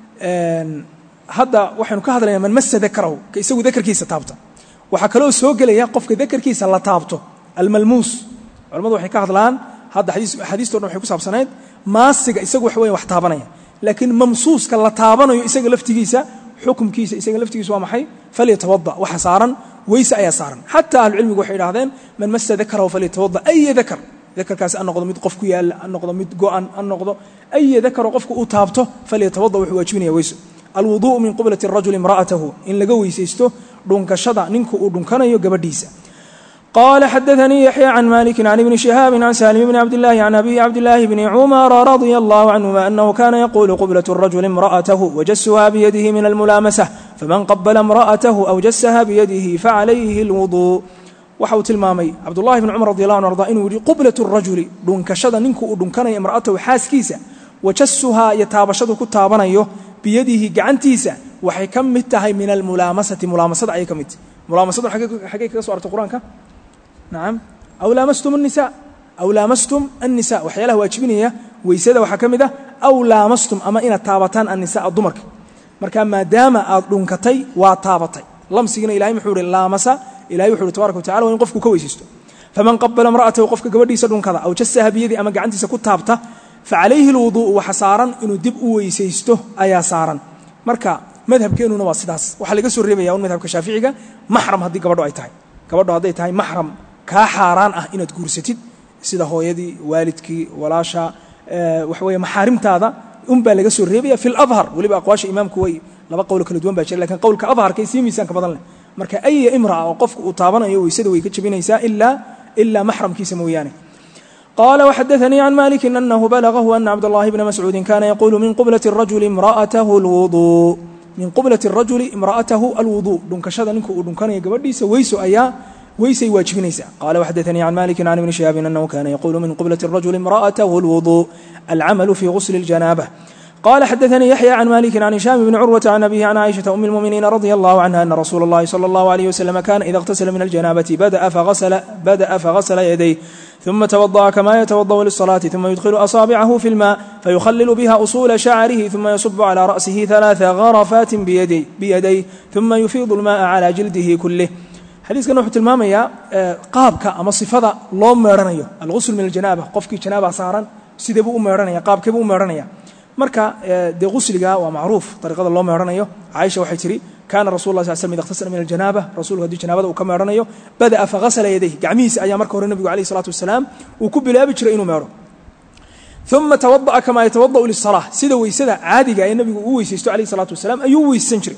hadda waxaanu ka hadlaynaa man massa dakarahu ka isagu dakarkiisa taabta waxaa kaloo soo gelaya qofka dakarkiisa la taabto almalmuus culamadu waxay ka hadlaan hadda xadiistoo dhan waxay ku saabsanayd maasiga isagu wax weyn wax taabanaya laakiin mamsuuska la taabanayo isaga laftigiisa xukumkiisa isaga laftigiisa waa maxay falyatawadda waxa saaran weyse ayaa saaran xataa ahlucilmigu waxay idhahdeen man massa dakarahu falyatawadda aya dakar dakarkaasi an noqdo mid qof ku yaalla an noqdo mid go'an an noqdo aya dakaroo qofku uu taabto falyatawadda wuxuu waajibinaya weyso alwuduءu min qiblati الrajuli imra'atahu in laga weysaysto dhunkashada ninku uu dhunkanayo gabadhiisa قال حدثني يحيى عن مالك عن ابن شهاب عن سالم بن عبد الله عن أبي عبد الله بن عمر رضي الله عنهما أنه كان يقول قبلة الرجل امرأته وجسها بيده من الملامسة فمن قبل امرأته أو جسها بيده فعليه الوضوء وحوت المامي عبد الله بن عمر رضي الله عنه وارضاه إنه قبلة الرجل دنكشد ننكو دنكنا امرأته حاسكيسة وجسها يتابشد كتابنا بيده قعنتيسة وحي كمتها من الملامسة ملامسة أي كمت ملامسة حقيقة سؤال القرآن نعم أو لامستم النساء وحيالها واجبينية ويسادة وحكمدة أو لامستم أما إن تابتان النساء الضمرك مركا ما دام أدنكتي وتابتي لمسينا إلهي محور اللامسة إلهي محور تبارك وتعالى وينقفك كويسيستو فمن قبل امرأته وقفك قبل يسدون كذا أو جسها بيدي أما قعنتي سكوت تابته فعليه الوضوء وحصارا إنه دب ويسيستو أيا صارا مركا مذهب كينو نواصداس وحلقة سوريبا يا مذهب كشافعي محرم هدي قبضو أي تاي قبضو هدي تاي محرم kaa xaaraan ah inaad guursatid sida hooyadii waalidkii walaasha waxa weeye maxaarimtaada baa laga soo reebaya fil adhar waliba aqwaasha imaamku way laba qowl kala duwan baa jira laakiin qowlka adharka isii miisaanka badan leh marka ay imraa oo qofku uu taabanayo weysada way ka jabinaysaa illa mahramkiisa mooyaane قال وحدثني عن مالك أنه بلغه أن عبد الله بن مسعود كان يقول من قبلة الرجل امرأته الوضوء من قبلة الرجل امرأته الوضوء دنكشد نكو دنكان يغبديس ويسو أيا ويسي واجبنيسا قال وحدثني عن مالك عن ابن شهاب أنه كان يقول من قبلة الرجل امرأته الوضوء العمل في غسل الجنابة قال حدثني يحيى عن مالك عن هشام بن عروة عن أبيه عن عائشة أم المؤمنين رضي الله عنها أن رسول الله صلى الله عليه وسلم كان إذا اغتسل من الجنابة بدأ فغسل يديه ثم توضأ كما يتوضأ للصلاة ثم يدخل أصابعه في الماء فيخلل بها أصول شعره ثم يصب على رأسه 3 غرفات بيديه ثم يفيض الماء على جلده كله حديث wuxuu tilmaamayaa qaabka ama sifada loo meeranayo al-ghusl min al-janaba qofkii janaba saaran sidee buu u meeranaya qaabkee buu u meeranaya marka de ghusliga waa macruuf tariiqada loo meeranayo Aisha waxay tiri kana rasuulullah sallallahu alayhi wasallam ikhtasala min al-janaba rasuulku hadii janabada uu ka meeranayo bada fa ghasala yadayhi gacmihiisa ayaa marka hore nabigu alayhi salatu wasalaam uu ku bilaabi jiray inuu meero thumma tawadda kama yatawadda lis-salah sida weysada caadiga ee nabigu uu weysaysto alayhi salatu wasalaam ayuu weysan jiray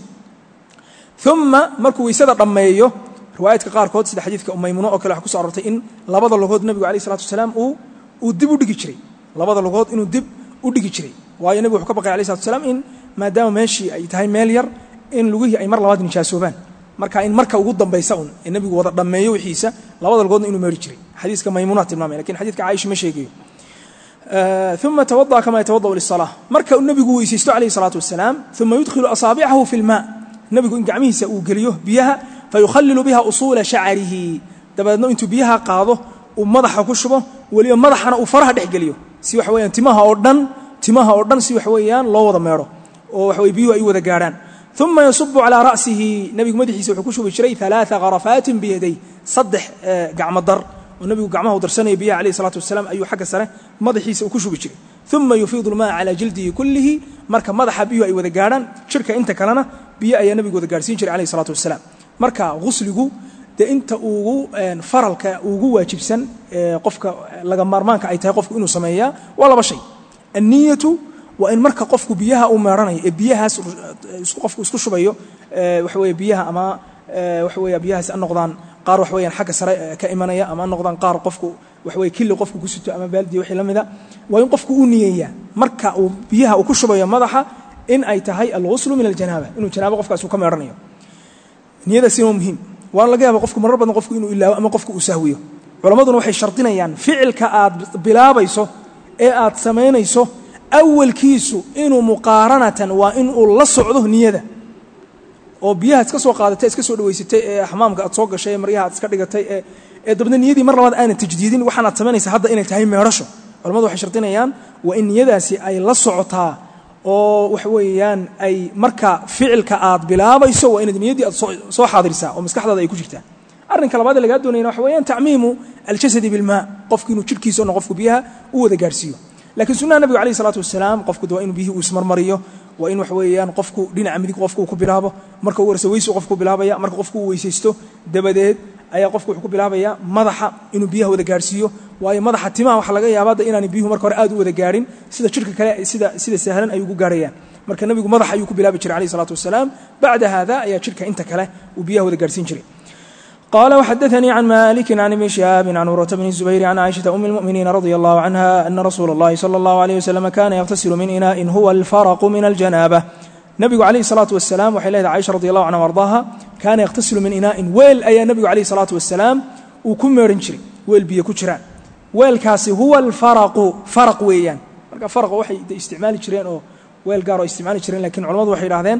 thumma markuu weysada dhameeyo روايتك قاركود سيده حديثك ميمونه oo kale wax ku soo arortay in labada lugood nabigu kaleey salaatu wasalaam uu dib u dhigi jiray labada lugood inuu dib u dhigi jiray waayo nabigu wuxuu ka baqay kaleey salaatu wasalaam in maadaama meeshii ay tahay meel yar in lugihi ay mar labaad nijaasoobaan marka in marka ugu dambaysa nabigu wada dhameeyo wixiisa labada lugood inuu meeri jiray xadiiska maymuuna tilmaamay laakiin xadiiska Aisha ma sheegayo ثم توضأ كما يتوضأ للصلاة marka nabigu weysaysto kaleey salaatu wasalaam thumma yudkhilu asabi'ahu fil ma nabigu in gacmihiisa uu galiyo biyaha فيخلل بها أصول شعره دبدنا أنتو بيها قاضه ومضحه كشبه وليا مضحنا وفرها دحجليه سي وحويان تماها أردن سي وحويان الله وضع ميره وحوي بيو أيوة ذجاران ثم يصب على رأسه نبي مدحي سوى كشبه بشري 3 غرفات بيديه صدح قعم الضر والنبي قعمه ودرسنا بيها عليه الصلاة والسلام أيوة حق سنة مدحي سوى كشبه بشري ثم يفيض الماء على جلده كله مركب مضح بيو أيوة ذجاران شركة أنت كلنا بيا أي نبي وذجارسين شري عليه الصلاة والسلام marka ghusligu de inta ugu faralka ugu waajibsan qofka laga marmaanka ay tahay qofku inuu sameeyaa waa laba shay an-niyatu wa in marka qofku biyaha uu meeranayo biyahaas qofku isku shubayo wax weey biyaha ama wax weey biyahaas aan noqdaan qaar wax weeyaan xagga sare ka imanaya ama noqdaan qaar qofku wax weey kili qofku ku sito ama baaldi wixii lamida waa in qofku uu niyeeyaa marka uu biyaha uu ku shubayo madaxa in ay tahay al-ghusl min al-janaba inuu janaba qofkaas uu ka meeranayo niyada si muhiim waan laga yaabaa qofku marar badan qofku inuu ilaawo ama qofku uu sahwiyo culamaduna waxay shardinayaan ficilka aad bilaabayso ee aad samaynayso awalkiisu inuu muqaaranatan waa in uu la socdo niyada oo biyaha iska soo qaadatay iska soo dhaweysatay ee xamaamka aad soo gashay maryaha aad iska dhigatay ee dabna niyadii mar labaad aanad tajdiidin waxaan aad samaynaysaa hadda inay tahay meerasho culamadu waxay shardinayaan waa in niyadaasi ay la socotaa oo waxa weeyaan ay marka ficilka aad bilaabayso waa inaad niyaddii aad soo xaadirisaa oo maskaxdaada ay ku jirtaa arrinka labaad laga doonayna waxa weeyaan tacmiimu aljasadi bilmaa qofku inuu jirkiisa oo qofku biyaha u wada gaarsiiyo laakiin sunnaha nabiga calayhi salaatu wasalaam qofku waa inuu biyihii u ismarmariyo waa in waxa weeyaan qofku dhinaca midig qofku ku bilaabo marka uu warsa weysi qofku bilaabaya marka qofku uu weysaysto dabadeed ayaa qofku wuxuu ku bilaabaya madaxa inuu biyaha wada gaarsiiyo waayo madaxa timaha waxa laga yaabaa inaan biyuhu marka hore aad u wada gaarin sida jirka kale sida sahlan ay ugu gaarayaan marka nabigu madaxa ayuu ku bilaabi jiray calayhi salaatu wasalaam bacda hada ayaa jirka inta kale uu biyaha wada gaarsiin jiray قال وحدثني عن مالك عن ابن شهاب عن عروة بن الزبير عن عائشة أم المؤمنين رضي الله عنها أن رسول الله صلى الله عليه وسلم كان يغتسل من إناء هو الفرق من الجنابة نبي عليه الصلاة والسلام وحيلة عائشة رضي الله عنها وارضاها كان يغتسل من إناء ويل أي نبي عليه الصلاة والسلام وكم مرنشري ويل بيه كجران ويل كاسي هو الفرق فرق ويان فرق وحي استعمال جرين أو ويل قارو استعمال جرين لكن علماء وحي راهدين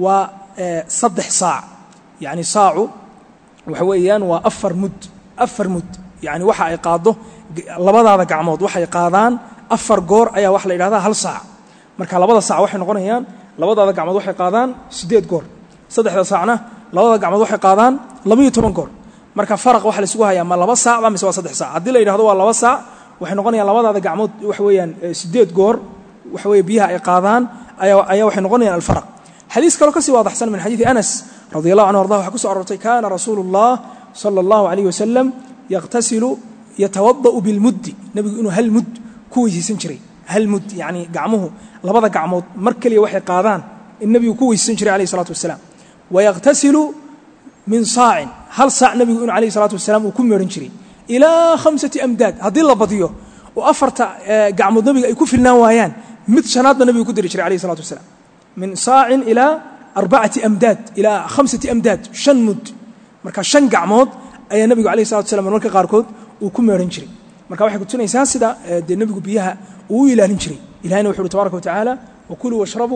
وصدح صاع يعني صاع waxa weeyaan waa afar mud yani waxa ay qaado labadaada gacmood waxay qaadaan afar goor ayaa wax la yiraahdaa hal saac marka labada saac waxay noqonayaan labadaada gacmood waxay qaadaan 8 goor saddexda saacna labada gacmood waxay qaadaan 12 goor marka faraq waxa la isugu hayaa ma laba saac ama waa saddex saac hadii la yiraahdo waa laba saac waxay noqonayaan labadaada gacmood waxa weeyaan 8 goor waxa weey biyaha ay qaadaan ayaa waxay noqonayaan al faraq حديث كلو كسي واضح سن من حديث أنس رضي الله عنه وارضاه حكوا سعرتي كان رسول الله صلى الله عليه وسلم يغتسل يتوضأ بالمد نبي إنه هل مد كويس سنشري هل مد يعني قعمه لبضع قعمه مركلي وحي قادان النبي كويس سنشري عليه الصلاة والسلام ويغتسل من صاع هل صاع نبي عليه الصلاة والسلام وكم يرنشري إلى 5 أمداد هذه الله بضيه وأفرت قعمه نبي يكون في النوايان مثل شنادنا نبي يكون يرنشري عليه الصلاة والسلام من صاع إلى 4 أمداد إلى 5 أمداد شن مد marka shan gacmood ayaa nabiga kaleey salaatu wasalaam marka qaar kood uu ku meeran jiray marka waxay ku tunaysaa sida de nabigu biyaha uu ilaalin jiray ilaahayna wuxuu tabaaraka wa taala wa kulu washrabu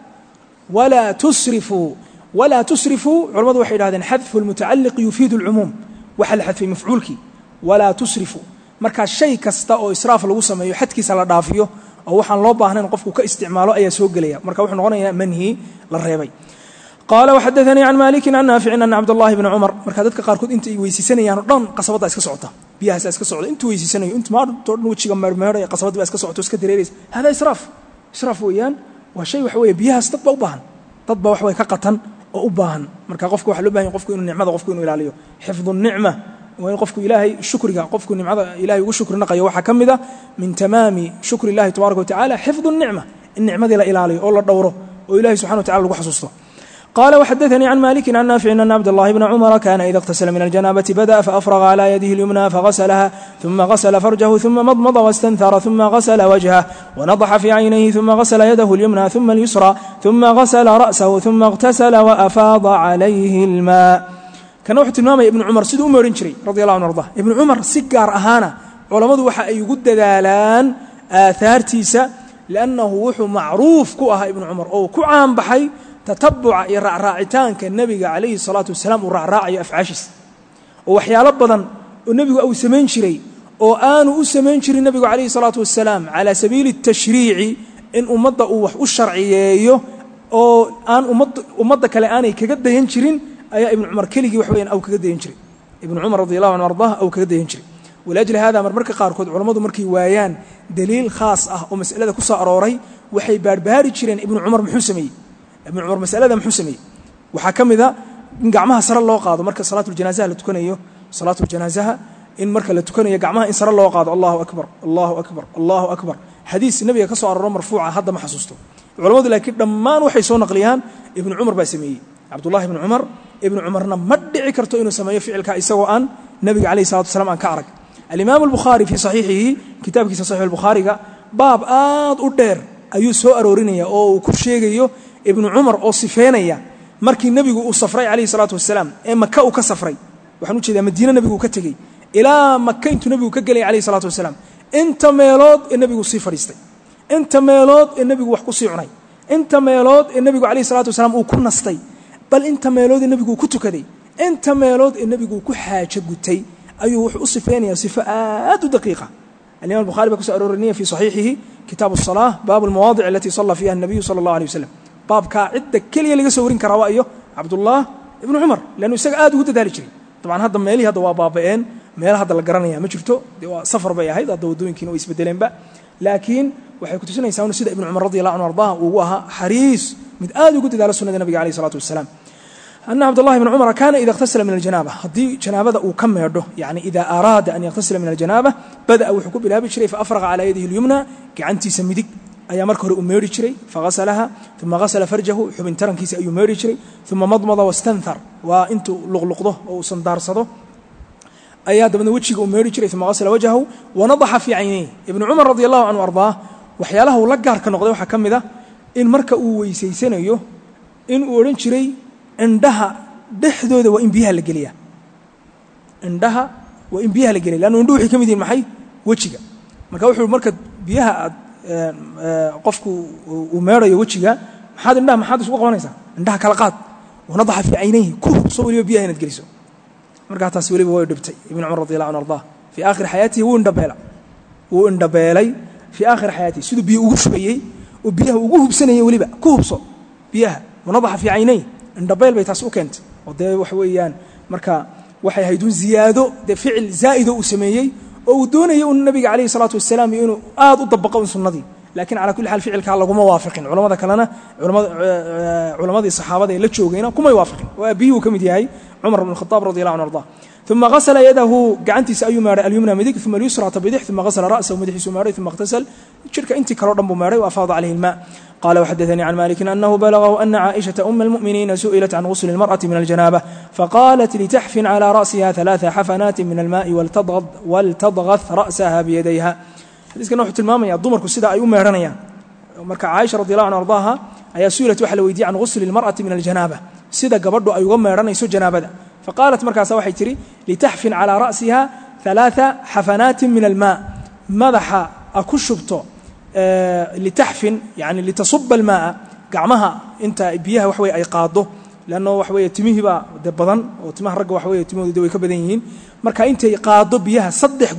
wala tusrifu culimadu waxay yiraahdeen hadfu almutaalliq yufiidu alumum waxa la hadfay mafcuulki wala tusrifu marka shay kasta oo israaf lagu sameeyo xadkiisa la dhaafiyo oo waxaan loo baahnayn qofku ka isticmaalo ayaa soo galaya marka wuxuu noqonayaa manhi la reebay قال وحدثني عن مالك عن نافع أن عبد الله بن عمر marka dadka qaar kood inta weysiisanay aan dhan qasabada iska socota biyaha iska socda inta weysiisanay inta ma wajiga marmeeray qasabada iska socoto iska dareereys hada israaf weeyaan waa shay wax weey biyaha dadba u baahan dadba wax way ka qatan oo u baahan marka qofku waxa loo baahan qofku inuu nicmada qofku inuu ilaaliyo xifdhu nicma waa in qofku ilaahay shukriga qofku nicmada ilaahay ugu shukri naqayo waxa kamida min tamaami shukri ilaahi tabaaraka wa taala xifdhu nicma in nicmada la ilaaliyo oo la dhowro oo ilaahay subhanahu wa taala lagu xasuusto قال وحدثني عن مالك عن نافع أن عبد الله بن عمر كان إذا اغتسل من الجنابة بدأ فأفرغ على يده اليمنى فغسلها ثم غسل فرجه ثم مضمض واستنثر ثم غسل وجهه ونضح في عينيه ثم غسل يده اليمنى ثم اليسرى ثم غسل رأسه ثم اغتسل وأفاض عليه الماء كان وحد المام ابن عمر سيد أمر انشري رضي الله عنه وارضاه ابن عمر سكار أهانا علماء وحا يقد دالان آثار تيسا لأنه وحو معروف كوها ابن عمر أو كعام بحي تتبع راعتان كالنبي عليه الصلاة والسلام وراعي أفعاشس وحيال بدن النبي أو سمين شري أو آن سمين شري النبي عليه الصلاة والسلام على سبيل التشريع إن أمضى أوح الشرعية أو آن أمضى كالآني كقد ينشرين أي ابن عمر كلي وحوين أو كقد ينشري ابن عمر رضي الله عنه وارضاه أو كقد ينشري ولأجل هذا مركي قاركود علماء مركي وايان دليل خاص ومسألة كسا أروري وحي بارباري شرين ابن عمر محسمي ابن عمر مسألة محسمي وحكم إذا إن جمعها سر الله قاضي مركز صلاة الجنازة لتكون صلاة الجنازة إن مركز لتكون جمعها إن سر الله قاضي الله أكبر الله أكبر الله أكبر حديث النبي كسر الرم مرفوعة هذا ما حسسته العلماء لكن لما نوحي سون قليان ابن عمر باسمي عبد الله بن عمر ابن عمرنا مدعي كرتو إنه سميه فعل كايسوا أن النبي عليه الصلاة والسلام عن كعرك الإمام البخاري في صحيحه كتاب صحيح البخاري باب أدير أيو سو أرورينيا أو كل شيء ابن عمر أو صفينيا markii nebigu uu safray calayhi salaatu wasalaam ee maka uu ka safray waxaan u jeedaa madiina nebigu uu ka tegey ilaa maka intuu nebigu ka gelay calayhi salaatu wasalaam inta meelood ee nebigu sii fadhiistay inta meelood ee nebigu wax ku sii cunay inta meelood ee nebigu calayhi salaatu wasalaam uu ku nastay bal inta meelood ee nebigu ku tukaday inta meelood ee nebigu ku xaajo gutay ayuu wuxuu u sifeynayaa sifo aad u daqiiqa الإمام البخاري بكسر أرورنية في صحيحه كتاب الصلاة باب المواضع التي صلى فيها النبي صلى الله عليه وسلم باب كعدة كلية اللي جسورين كروائيه عبد الله ابن عمر لأنه سجاد وده ذلك شيء طبعا هذا مالي هذا وبابين مال هذا الجرانية ما شفته سفر بيا هذا دودوين كانوا يسبدلين بقى لكن وحكوا تسنى يساوون سيد ابن عمر رضي الله عنه وارضاه وهو حريص متآد وجود ذلك سنة النبي عليه الصلاة والسلام أن عبد الله بن عمر كان إذا اغتسل من الجنابة هذه جنابة وكم يرده يعني إذا أراد أن يغتسل من الجنابة بدأ وحكوب بلا بشري فأفرغ على يده اليمنى كعنتي سمدك أي مركه أميري شري فغسلها ثم غسل فرجه حبن ترن كيس أي أميري شري ثم مضمض واستنثر وأنتو لغلقضه أو صندار صده أياد من وجهه أميري شري ثم غسل وجهه ونضح في عينيه ابن عمر رضي الله عنه وأرضاه وحياله لقار كنقضه وحكم ذا إن مركه ويسيسنيه إن أورن شري عندها دحدوده وإن بيها لجلية عندها وإن بيها لجلية لأنه ندوحي كم يدين محي وجهه مركوح المركب بيها قفك ومارا يوجهه هذا عندها ما حد سوق ونيسا عندها كلقات ونضح في عينيه كوب صولي بيها هنا تجلسه مركها تسولي وهو دبتي ابن عمر رضي الله عنه وارضاه في آخر حياته هو اندبالي في آخر حياته سيدو بيه وشبيه وبيها وجوه بسنة ولي بقى كوب صو بيها ونضح في عينيه indhabeel bay taas u keentay oo de wax weeyaan marka waxay haydun ziyaado de ficil zaaido uu sameeyay oo uu doonayay in nabiga kaleey salaatu wasalaam inuu aad u dabaqo sunnadii laakiin ala kulli hal ficilka lagu ma waafaqin culimada kalena culimadii saxaabada ee la joogayna kuma waafaqin waa biyu kamid yahay Umar ibn Khattab radiyallahu anhu arda ثم غسل يده قعنتيس أي ماري اليمنى مدك ثم اليسرى تبدح ثم غسل رأسه ومدحه ماري ثم اغتسل شركة انت كرودن بماري وأفاض عليه الماء قال وحدثني عن مالك أنه بلغه أن عائشة أم المؤمنين سئلت عن غسل المرأة من الجنابة فقالت لتحفن على رأسها 3 حفنات من الماء ولتضغث رأسها بيديها حديث كان وحده الماء يا ضمرك سيدا أي مهرنيا مركع عائشة رضي الله عنها وارضاها أي سئلت وحل ويدي عن غسل المرأة من الجنابة سيدا قبضوا أي مهرنيا سو جنابة فقالت مركز واحد تري لتحفن على رأسها 3 حفنات من الماء مدح أكشبته لتحفن يعني لتصب الماء قعمها انت بيها وحوي أي قاضه لأنه وحوي تميه بقى دبضن وتمه رجع وحوي تميه دوي كبدينين مركا انت قاضه بيها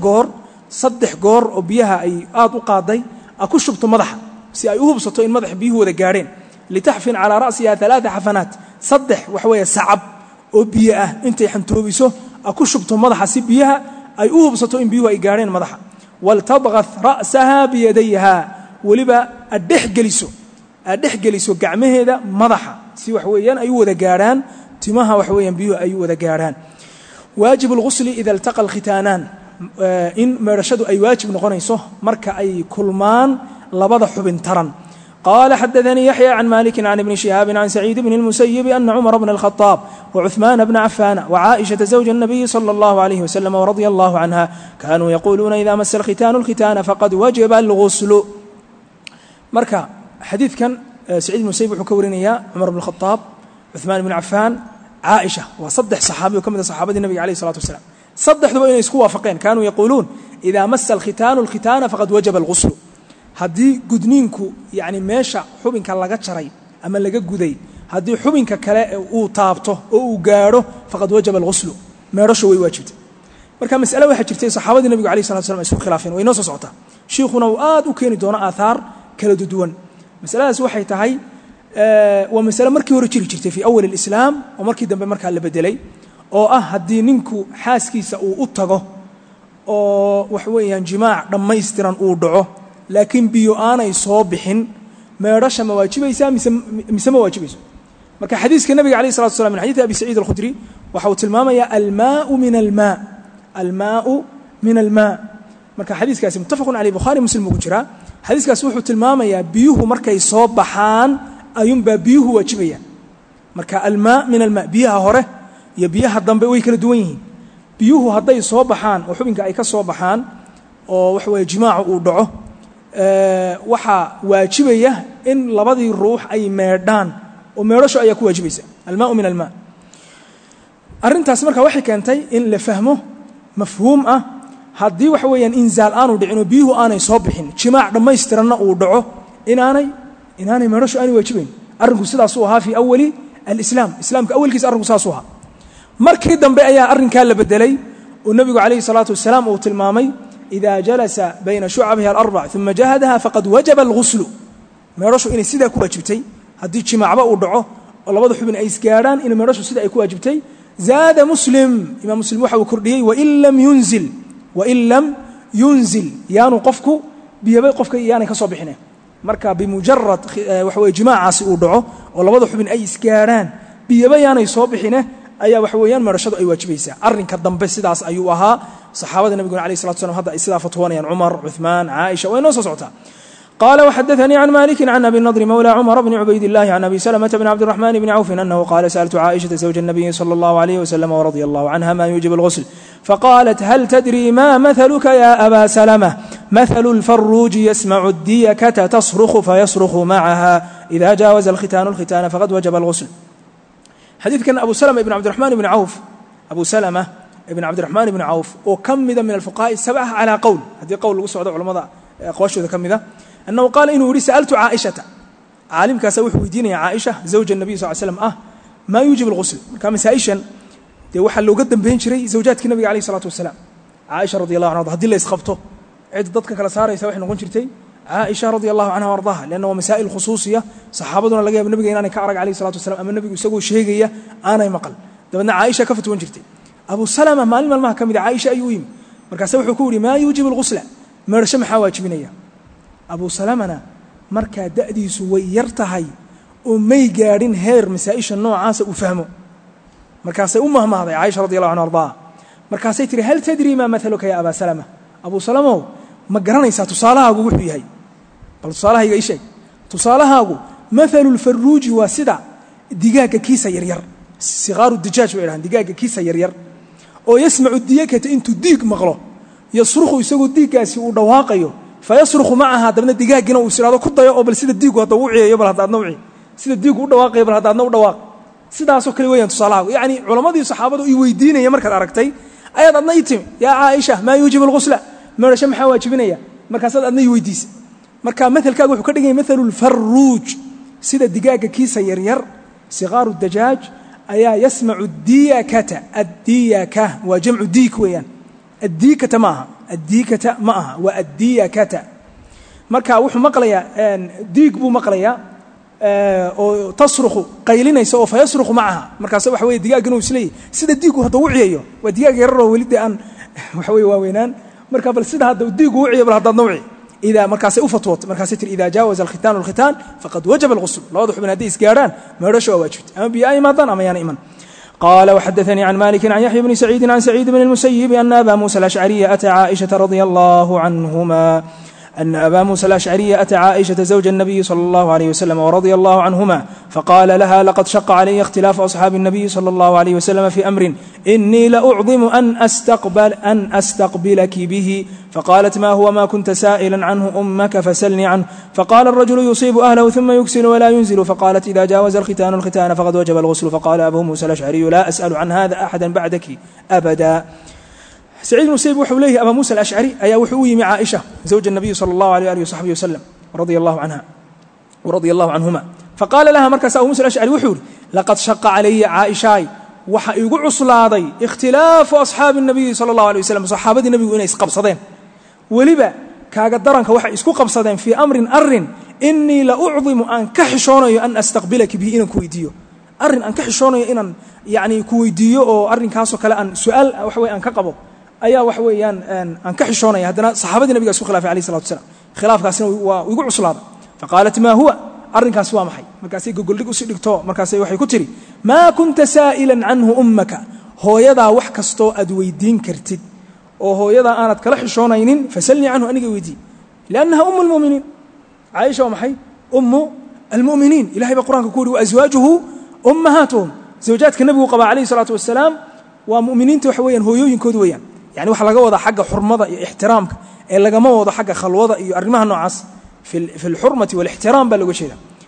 صدح جور وبيها أي قاضو قاضي أكشبته مدح سي أي أوبسطه إن مدح بيه وذا جارين لتحفن على رأسها 3 حفنات صدح وحوي سعب وبيئة أنت حنتوبيسه أكشبته مضحة سبيها أي أوبسطه إن بيوا إيجارين مضحة ولتضغث رأسها بيديها ولبا الدح جلسه قعمه هذا مضحة سي وحويان أيوة ذا جاران تماها وحويان بيوا أيوة ذا جاران واجب الغسل إذا التقى الختانان إن مرشد أي واجب نقنيسه مركا أي كلمان لبضح بنترن قال حدثني يحيى عن مالك عن ابن شهاب عن سعيد بن المسيب أن عمر بن الخطاب وعثمان بن عفان وعائشة زوج النبي صلى الله عليه وسلم ورضي الله عنها كانوا يقولون إذا مس الختان فقد وجب الغسل مركا حديث كان سعيد بن المسيب حكورينيا عمر بن الخطاب عثمان بن عفان عائشة وصدح صحابي وكم صحابة النبي عليه الصلاة والسلام صدح ذو بين يسكوا وافقين كانوا يقولون إذا مس الختان فقد وجب الغسل haddii gudniinku yani meesha xubinka laga jaray ama laga guday haddii xubinka kale uu taabto oo uu gaaro faqad wajaba al-ghusl meerasho way waajibtay marka mas'ala waxa jirtay saxaabada nabiga kaleey salaatu wasalaam isku khilaafeen way noo soo socotaa sheekhuna uu aad u keeni doona aathar kala duwan mas'aladaas waxay tahay waa mas'ala markii hore jirtay fi awal al-islam oo markii dambe marka la bedelay oo ah haddii ninku xaaskiisa uu u tago oo wax weeyaan jimaac dhammaystiran uu dhaco laakiin biyo aanay soo bixin meerasha ma waajibaysaa mise ma waajibayso marka xadiiska nabiga kaleey salaatu wasalaam min xadiis abi sa'id al-khudri waxa uu tilmaamaya al-maa'u min al-maa marka xadiiskaasi muttafaqun alayhi bukhari muslim ugu jira xadiiskaasi wuxuu tilmaamaya biyuhu markay soo baxaan ayun ba biyuhu waajibayaan marka al-maa min al-maa biyaha hore iyo biyaha dambe way kala duwan yihiin biyuhu haday soo baxaan oo xubinka ay ka soo baxaan oo wax weey jimaacu uu dhaco waxa waajibaya in labadii ruux ay meedhaan oo meedhasho ayaa ku waajibaysa almaau min almaa arrintaas marka waxay keentay in la fahmo mafhuum ah haddii waxa weeyaan inzaal aanu dhicin oo biyuhu aanay soo bixin jimaac dhammaystiranna uu dhaco inaanay meedhasho aanay waajibayn arrinku sidaasuu ahaa fii awali alislaam islaamka awalkiisa arrinku saasuu ahaa markii dambe ayaa arrinkaa la bedelay oo nebigu calayhi salaatu wasalaam uu tilmaamay idaa jalasa bayna shucabiha alarbac uma jahadaha faqad wajaba alghuslu meedhashu inay sidaa ku waajibtay haddii jimaacba uu dhaco oo labada xubin ay isgaadhaan in meedhashu sida ay ku waajibtay zaada muslim imaam muslim waxa uu kordhiyey wain lam yunzil yaanu qofku biyaba qofka yaanay ka soo bixine marka bimujarad waxa weye jimaacaasi uu dhaco oo labada xubin ay isgaadhaan biyaba yaanay soo bixine ayaa waxa weeyaan meedhashadu ay waajibaysaa arrinka dambe sidaas ayuu ahaa saxaabada nabiguna alayh salatu slam hadda ay sidaa fatwoonayaan cumar cuثmaan caaisha way noo soo socotaa قال وحدثني عن مالك عن أبي النضر مولى عمر بن عبيد الله عن أبي سلمة بن عبد الرحمن بن عوف أنه قال سألت عائشة زوج النبي صلى الله عليه وسلم ورضي الله عنها ما يوجب الغسل فقالت هل تدري ما مثلك يا أبا سلمة مثل الفروج يسمع الديكة تصرخ فيصرخ معها إذا جاوز الختان فقد وجب الغسل حديث كان أبو سلمة بن عبد الرحمن بن عوف أبو سلمة بن عبد الرحمن بن عوف وكم من الفقهاء السبعة على قول هذه قول وسعود علماء قواشوا كم أنه قال إنه سألت عائشة عالم كاسوح ويديني عائشة زوج النبي صلى الله عليه وسلم ما يوجب الغسل كان مسائشا دي وحل لو قدم بين شري زوجاتك النبي عليه الصلاة والسلام عائشة رضي الله عنها هدي الله يسخبته عد ضدك كلا صار يسوي نقول شرتي عائشة رضي الله عنها وارضاها لأنه مسائل خصوصية صحابتنا لقى النبي أنا كعرق عليه الصلاة والسلام أما النبي يسوي شيء أنا مقل دبنا عائشة كفت وانجرتي أبو سلمة ما كم إذا عائشة أيويم مركز سوي حكوري ما يوجب الغسل ما رشم حواج بنية أبو سلمنا مركا دأدي سوي يرتهي ومي قارين هير مسائش النوع عاسى وفهمه مركا سي أمها ماضي عائشة رضي الله عنها وارضاها مركا سيتري هل تدري ما مثلك يا أبا سلمة أبو سلمة ما قرانيسا تصالها أقول بيهي بل تصالها يا شيء تصالها أقول مثل الفروج واسدع دقاق كيسة يرير صغار الدجاج وإيران دقاق كيسة يرير ويسمع الديكة انتو ديك مغلو يصرخوا يسووا الديكاسي ودواقيو فيصرخ معها دبنا دقاقنا وسيرادو كدايو او بل سيده ديغو هدا وعيyo bal hada nawci sida diigu u dhawaaqay bal hada naw dhawaaq sidaas oo kale weeyaan tusalaha yaani culimadii saxaabadu ay weydiinayeen markaad aragtay ayad adna yitim ya Aisha ma yujib al-ghusl meesha maxaa waajibinaya markaas adna weydiis marka midalkaagu wuxuu ka dhigay midalul farruj sida digaaga kiisa yar yar sigaru dajaaj ayaa yasma'u ad-diyakata ad-diyaka wa jam'u dik weeyaan ad-dikata maaha waa ad-diyakata marka wuxuu maqlayaa diig buu maqlayaa oo tasruxu qaylinaysa oo fayasruxu maaha markaas waxa weey digaagan uu isleeyay sida diigu hada uu ciyayo waa digaag yar oo wali aan waxa weey waaweynaan marka bal sida hada diigu uu ciyayo bal hada nawci ida markaas u fatwoot markaas tir ida jaawaza al-khitan faqad wajaba al-ghusl lawada xubin hadii isgaaraan meedhasho waajibta ama biya imaadaan ama yaana iman قال وحدثني عن مالك عن يحيى بن سعيد عن سعيد بن المسيب أن أبا موسى الأشعري أتى عائشة رضي الله عنهما أن أبا موسى الأشعري أتى عائشة زوج النبي صلى الله عليه وسلم ورضي الله عنهما فقال لها لقد شق علي اختلاف أصحاب النبي صلى الله عليه وسلم في أمر إني لأعظم أن أستقبلك به فقالت ما هو ما كنت سائلا عنه أمك فسلني عنه فقال الرجل يصيب أهله ثم يكسل ولا ينزل فقالت إذا جاوز الختان فقد وجب الغسل فقال أبو موسى الأشعري لا أسأل عن هذا أحدا بعدك أبدا سعيد بن المسيب وحوليه أبا موسى الأشعري أي وحوي مع عائشة زوج النبي صلى الله عليه وصحبه وسلم رضي الله عنها ورضي الله عنهما فقال لها مركز أبو موسى الأشعري وحول لقد شق علي عائشة وحيقع صلاضي اختلاف أصحاب النبي صلى الله عليه وسلم صحابة النبي وإنه يسقبصدين ولبا كاقدرنك وحي اسكو قبصدين في أمر إني لأعظم أن كحشوني أن أستقبلك به إنك ويديو أرن أن كحشوني إن يعني كويديو أو أرن كاسو كلا أن سؤال وحوي أن كقبو ayaa wax weeyaan aan ka xishoonay hadana saxaabada nabiga isku khilaafay kaleey salaatu wasalaam khilaafkaasina waa igu cuslaada faqaalat ma huwa arrinkaas waa maxay markaasay gogoldhig u sii dhigto markaasay waxay ku tiri ma kunta saailan anhu ummaka hooyada wax kasto aad weydiin kartid oo hooyada aanad kala xishoonaynin fasalni anhu aniga weydii laanaha ummul mu'minin aisha waa maxay ummu almu'minin ilaahay ba quraanka ku yiri azwaajuhu ummahatuhum zawjaadka nabiga qaba kaleey salaatu wasalaam waa mu'miniinta wax weeyaan hooyooyinkoodu weeyaan يعني waxa laga wada xagga xurmada iyo ixtiraamka ee laga ma wado xagga khalwada iyo arrimaha noocaas في الحرمه والاحترام baa lagu jeeda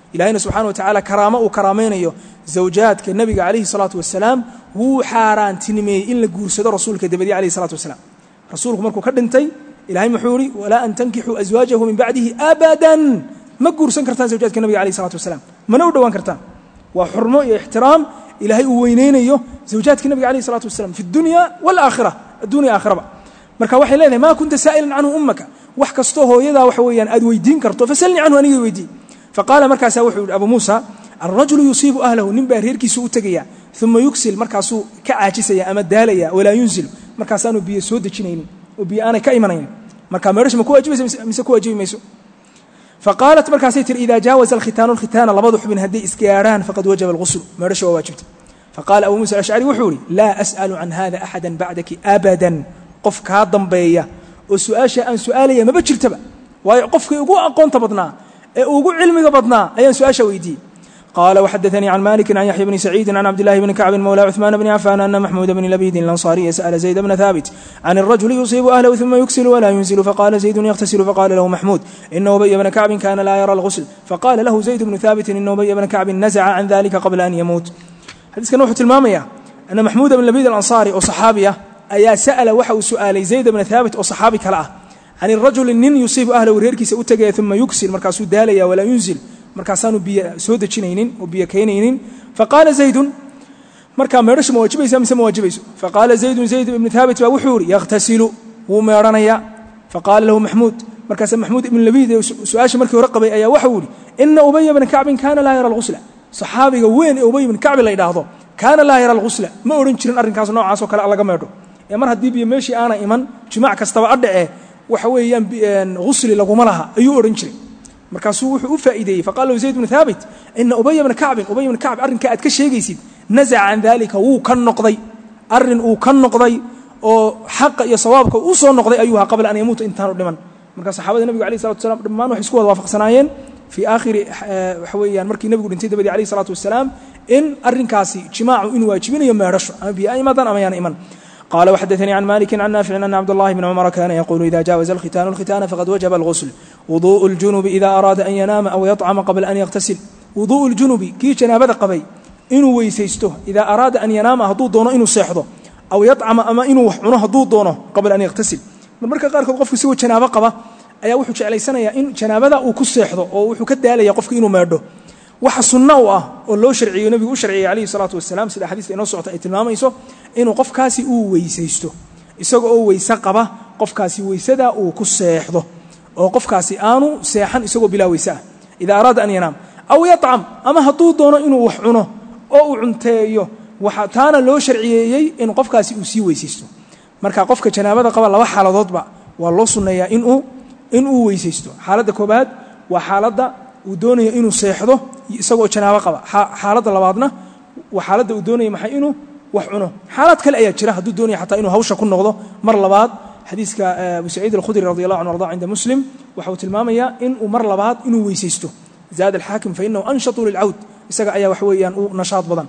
ilaahayna subxaana wa tacaala karaamo uu karaamaynayo zawjaadka nebiga calayhi salaatu wasalaam wuu xaaraantinimeeyey in la guursado rasuulka dabadii calayhi salaatu wasalaam rasuulku markuu ka dhintay ilahay muxuu yihi walaa an tankixuu aswaajahu min bacdihi abadan ma guursan kartaan zawjaadka nabiga alayh salatu wasalaam mana u dhowaan kartaan waa xurmo iyo ixtiraam ilahay uu weyneynayo zawjaadka nabiga alayh salatu wasalam fi dunya waalaakhira addunya aakhiraba marka waxay leedahay maa kunta saa'ilan canhu ummaka wax kastoo hooyadaa waxa weeyaan aad weydiin karto fasalnii canhu anigay weydii faqaala markaasaa wuxuu yihi abu muusa alrajulu yusiibu ahlahu nin baa reerkiisu u tegaya uma yugsil markaasuu ka caajisaya ama daalaya walaa yunzil markaasaanu biyo soo dejinaynin oo biyo aanay ka imanaynin marka meedhash ma ku waajibaysa mise ku waajibi mayso faqaalat markaasay tiri idaa jaawaza alkhitaanu alkhitaana labadu xubin hadday isgaarhaan faqad wajaba alghusl meedhasha waa waajibta faqaala abu muusa alashcari wuxuu yihi laa as'alu can hada axada bacdaki abadan qof kaa dambeeya oo su-aasha aan su'aalaya maba jirtaba waayo qofkii ugu aqoonta badnaa ee ugu cilmiga badnaa ayaan su-aasha weydiiyey قال وحدثني عن مالك عن يحيى بن سعيد عن عبد الله بن كعب مولى عثمان بن عفان أن محمود بن لبيد الأنصاري سأل زيد بن ثابت عن الرجل يصيب أهله ثم يكسل ولا ينزل فقال زيد يغتسل فقال له محمود إن أبي بن كعب كان لا يرى الغسل فقال له زيد بن ثابت إن أبي بن كعب نزع عن ذلك قبل أن يموت حديث كان وحة المامية أن محمود بن لبيد الأنصاري وصحابية أيا سأل وحو سؤالي زيد بن ثابت وصحابي كلا عن الرجل إن يصيب أهله وريركي سأتجي ثم يكسل مركاسو داليا ولا ينزل markaasaanu biyo soo dejinaynin oo biyo keenaynin faqaala zaydun markaa meedhasha ma waajibaysa mise ma waajibayso faqaala zaydun zayd ibnu thaabit baa wuxuu yihi yakhtasilu wuu meedhanaya faqaala lahu maxmuud markaasa maxmuud ibnu labiid su-aasha markii hore qabay ayaa waxau yihi ina ubaya bna kacbin kaana laa yara alghusla saxaabiga weyn ee ubay ibn kacbi la yidhaahdo kaana laa yara alghusla ma odhan jirin arrinkaas noocaasoo kale laga meedho ee mar haddii biyo meeshii aana iman jimaac kastaba adhacee waxa weeyaan ghusli laguma laha ayuu odhan jiray markaasuu wuxuu u faa'iideeyey faqala lahu zayd bnu thaabit ina ubaya bna kacbin ubay bna kacb arrinka aad ka sheegaysid nazaca can dalika wuu ka noqday arrin uu ka noqday oo xaqa iyo sawaabka u soo noqday ayuu ahaa qabla an yamuuta intaanu dhiman marka saxaabada nebigu alayh salatu wasalaam dhammaan waxay isku wada waafaqsanaayeen fii aakhiri waxa weeyaan markii nebigu dhintay dabadii alayh salatu wasalaam in arrinkaasi jimaacu inuu waajibinayo meedhasho ama biyo imaadaan ama yaan iman قال وحدثني عن مالك عن نافع أن عبد الله بن عمر كان يقول إذا جاوز الختان الختان فقد وجب الغسل وضوء الجنب إذا أراد أن ينام أو يطعم قبل أن يغتسل وضوء الجنب كي جنابة قبي إنه ويسيسته إذا أراد أن ينام هدو دونه إنه سيحضه أو يطعم أما إنه وحونه هدو دونه قبل أن يغتسل من مركا قارك قفك سوى جنابة قبا أي وحو علي سنة إن جنابة أو كسيحضه أو وحو كدالي يقفك إنه مارده waxa sunna u ah oo loo sharciyo nabigu u sharciyay kaleey salaatu wasalaam sida xadiiska inoo socota ay tilmaamayso inuu qofkaasi uu weysaysto isagoo oo weysa qaba qofkaasi weysada uu ku seexdo oo qofkaasi aanu seexan isagoo bilaa weysa ida arada an yanam aw yat'am ama haduu doono inuu wax cuno oo uu cunteeyo waxa taana loo sharciyay in qofkaasi uu sii weysaysto marka qofka janaabada qaba laba xaaladoodba waa loo sunneeyaa inuu weysaysto xaaladda koobaad waa xaaladda uu doonayo inuu seexdo isagoo janaabo qaba xaaladda labaadna waa xaaladda uu doonayo maxay inuu wax cuno xaalad kale ayaa jira hadduu doonayo xataa inuu hawsha ku noqdo mar labaad xadiiska abu saciid alkhudri radiyallahu anhu arda cinda muslim waxa uu tilmaamayaa inuu mar labaad inuu weysaysto zaad alxaakim fa inahu anshatu lilcawd isaga ayaa wax weeyaan u nashaad badan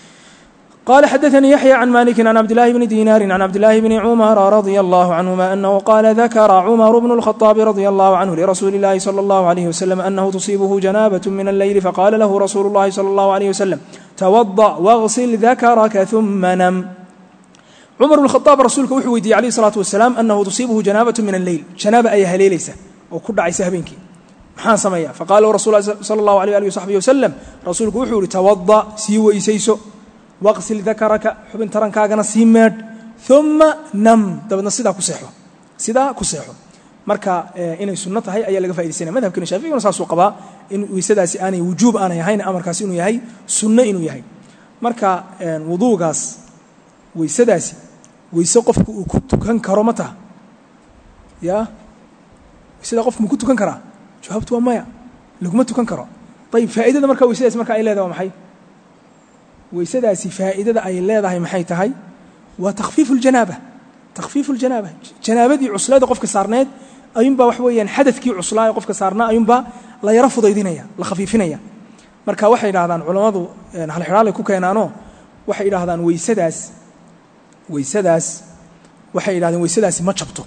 قال حدثني يحيى عن مالك عن عبد الله بن دينار عن عبد الله بن عمر رضي الله عنهما أنه قال ذكر عمر بن الخطاب رضي الله عنه لرسول الله صلى الله عليه وسلم أنه تصيبه جنابة من الليل فقال له رسول الله صلى الله عليه وسلم توضأ واغسل ذكرك ثم نم عمر بن الخطاب رسولك وحويدي عليه الصلاة والسلام أنه تصيبه جنابة من الليل جنابة أي هليليسة وكل عيسى بينك محان سميا فقال رسول الله صلى الله عليه وصحبه وسلم رسولك وحويدي توضأ سيوى إسيسو واغسل ذكرك حبن ترنكاغنا سيمد ثم نم دبنا سيدا كسيحو marka inay sunno tahay ayaa laga faa'iideysanaa madhabka Shaafici oo saas u qaba in weysadaasi aanay wujuub aanay ahayn amarkaasi inuu yahay sunno inuu yahay marka wuduugaas weysadaasi weyso qofku uu ku tukan karo mata ya weysada qofku ku tukan kara jawaabtu waa maya laguma tukan karo tayib faa'iidada marka weysadaasi marka ay leedahay maxay weysadaasi faa'iidada ay leedahay maxay tahay waa takhfiiful janaaba janaabadii cuslada qofka saarneed ayuunbaa wax weeyaan xadadkii cuslaa ee qofka saarnaa ayuunbaa la yaro fudaydinaya la khafiifinaya marka waxay yidhaahdaan culammadu hal xidhaalay ku keenaanoo waxay yidhaahdaan weysadaas waxay yidhahdeen weysadaasi ma jabto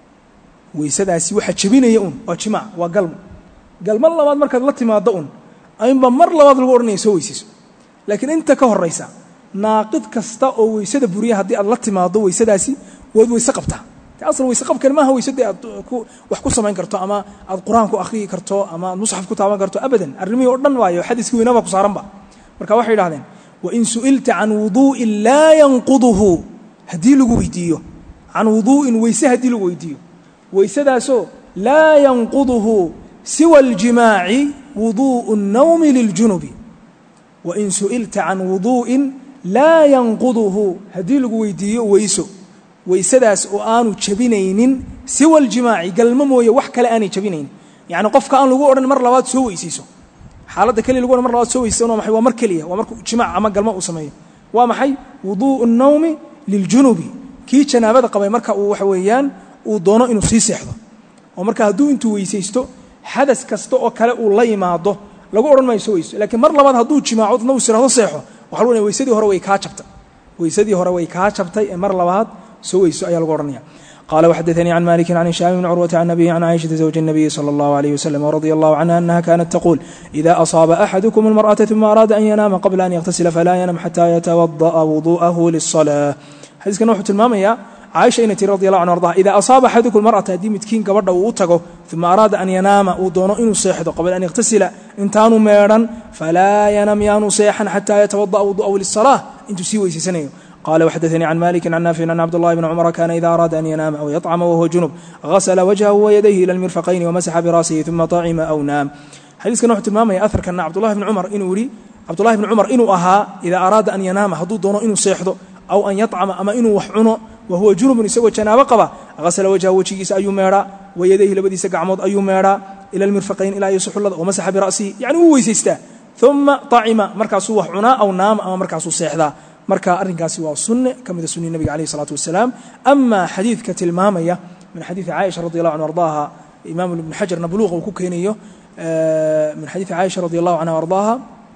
weysadaasi waxa jabinaya un waa jimaac waa galmo labaad markaad la timaaddo un aynba mar labaad lagu odhanaya soo weysayso laakiin inta ka horraysa naaqid kasta oo weysada buriya haddii aad la timaado weysadaasi waad weyse qabtaa asal weyse qabkan maaha weysadii aad wax ku samayn karto ama aad qur-aan ku akhriyi karto ama aad musxaf ku taaban karto abadan arrimihii oo dhan waayo xadiiskii weynaa baa ku saaranba marka waxay yidhahdeen wain su'ilta can wuduu'in laa yanquduhu haddii lagu weydiiyo can wuduu'in weyse haddii lagu weydiiyo weysadaasoo laa yanquduhu siwa aljimaaci wuduu'u الnawmi liljunubi wain su'ilta can wuduu'in laa yanquduhu haddii lagu weydiiyo weyso weysadaas oo aanu jabinaynin siwa aljimaaci galmo mooye wax kale aanay jabinaynin yacni qofka aan lagu odhan mar labaad soo weysayso xaaladda keliya lagu odhan mar labaad soo weysaysan waa maxay waa mar keliya waa markuu jimaac ama galmo uu sameeyo waa maxay wuduu'u الnawmi liljunubi kii janaabada qabay marka uu waxa weeyaan uu doono inuu sii seexdo oo marka hadduu intuu weysaysto xadas kasta oo kale uu la yimaado lagu odhan maayo soo weyso laakiin mar labaad hadduu jimaaco dadna uu siraahdo seexo waxa lagu odhanaya weysadii hore way kaa jabtay weysadii hore way kaa jabtay ee mar labaad soo weyso ayaa lagu odhanaya قال وحدثني عن مالك عن هشام بن عروة عن أبيه عن عائشة زوج النبي صلى الله عليه وسلم ورضي الله عنها أنها كانت تقول إذا أصاب أحدكم المرأة ثم أراد أن ينام قبل أن يغتسل فلا ينم حتى يتوضأ وضوءه للصلاة حديث كان وحده المامية عائشة إنتي رضي الله عنها وارضاها إذا أصاب أحدكم المرأة هدي متكين قبرده وأتقه ثم أراد أن ينام ودونه إنه صيحده قبل أن يغتسل إنتانوا ميرا فلا ينم يانو صيحا حتى يتوضأ وضوءه للصلاة انتو سيوي سنيو قال وحدثني عن مالك عن نافع أن عبد الله بن عمر كان إذا أراد أن ينام أو يطعم وهو جنب غسل وجهه ويديه إلى المرفقين ومسح برأسه ثم طعم أو نام حديث كان وحده المامة أثر كان عبد الله بن عمر عبد الله بن عمر إنه أها إذا أراد أن ينام هدو دونه إنه صيحده أو أن يطعم أما إنه وحعنه وهو جنب يسوى جنابه قبا غسل وجهه وجهه أي ميرا ويديه لبدي سقعمود أي ميرا إلى المرفقين إلى يصح الله ومسح برأسه يعني هو يسيسته ثم طعم مركز وحنا أو نام أو مركز صيحده marka arrinkaasi waa sunne kamida sunnii nabiga calayhi salaatu wasalaam ama xadiidka tilmaamaya min xadiidi caaisha radiallahu anha ardaaha imaam ibn xajarna buluuqa uu ku keenayo min xadiidi caaisha radiallahu anha ardaaha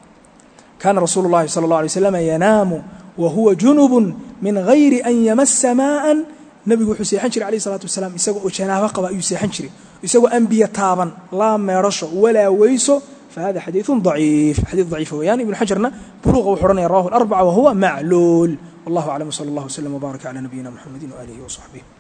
kaana rasuulu llahi sala allah alay wasalam yanaamu wa huwa junubun min gayri an yamassa maa'an nabigu wuxuu seexan jiray calayhi salaatu wasalaam isagoo oo janaabo qaba ayuu seexan jiray isagoo aan biyo taaban laa meerasho walaa weyso فهذا حديث ضعيف حديث ضعيف ويان ابن حجرنا بلوغ وحرنا رواه الأربعة وهو معلول والله أعلم صلى الله وسلم وبارك على نبينا محمد وآله وصحبه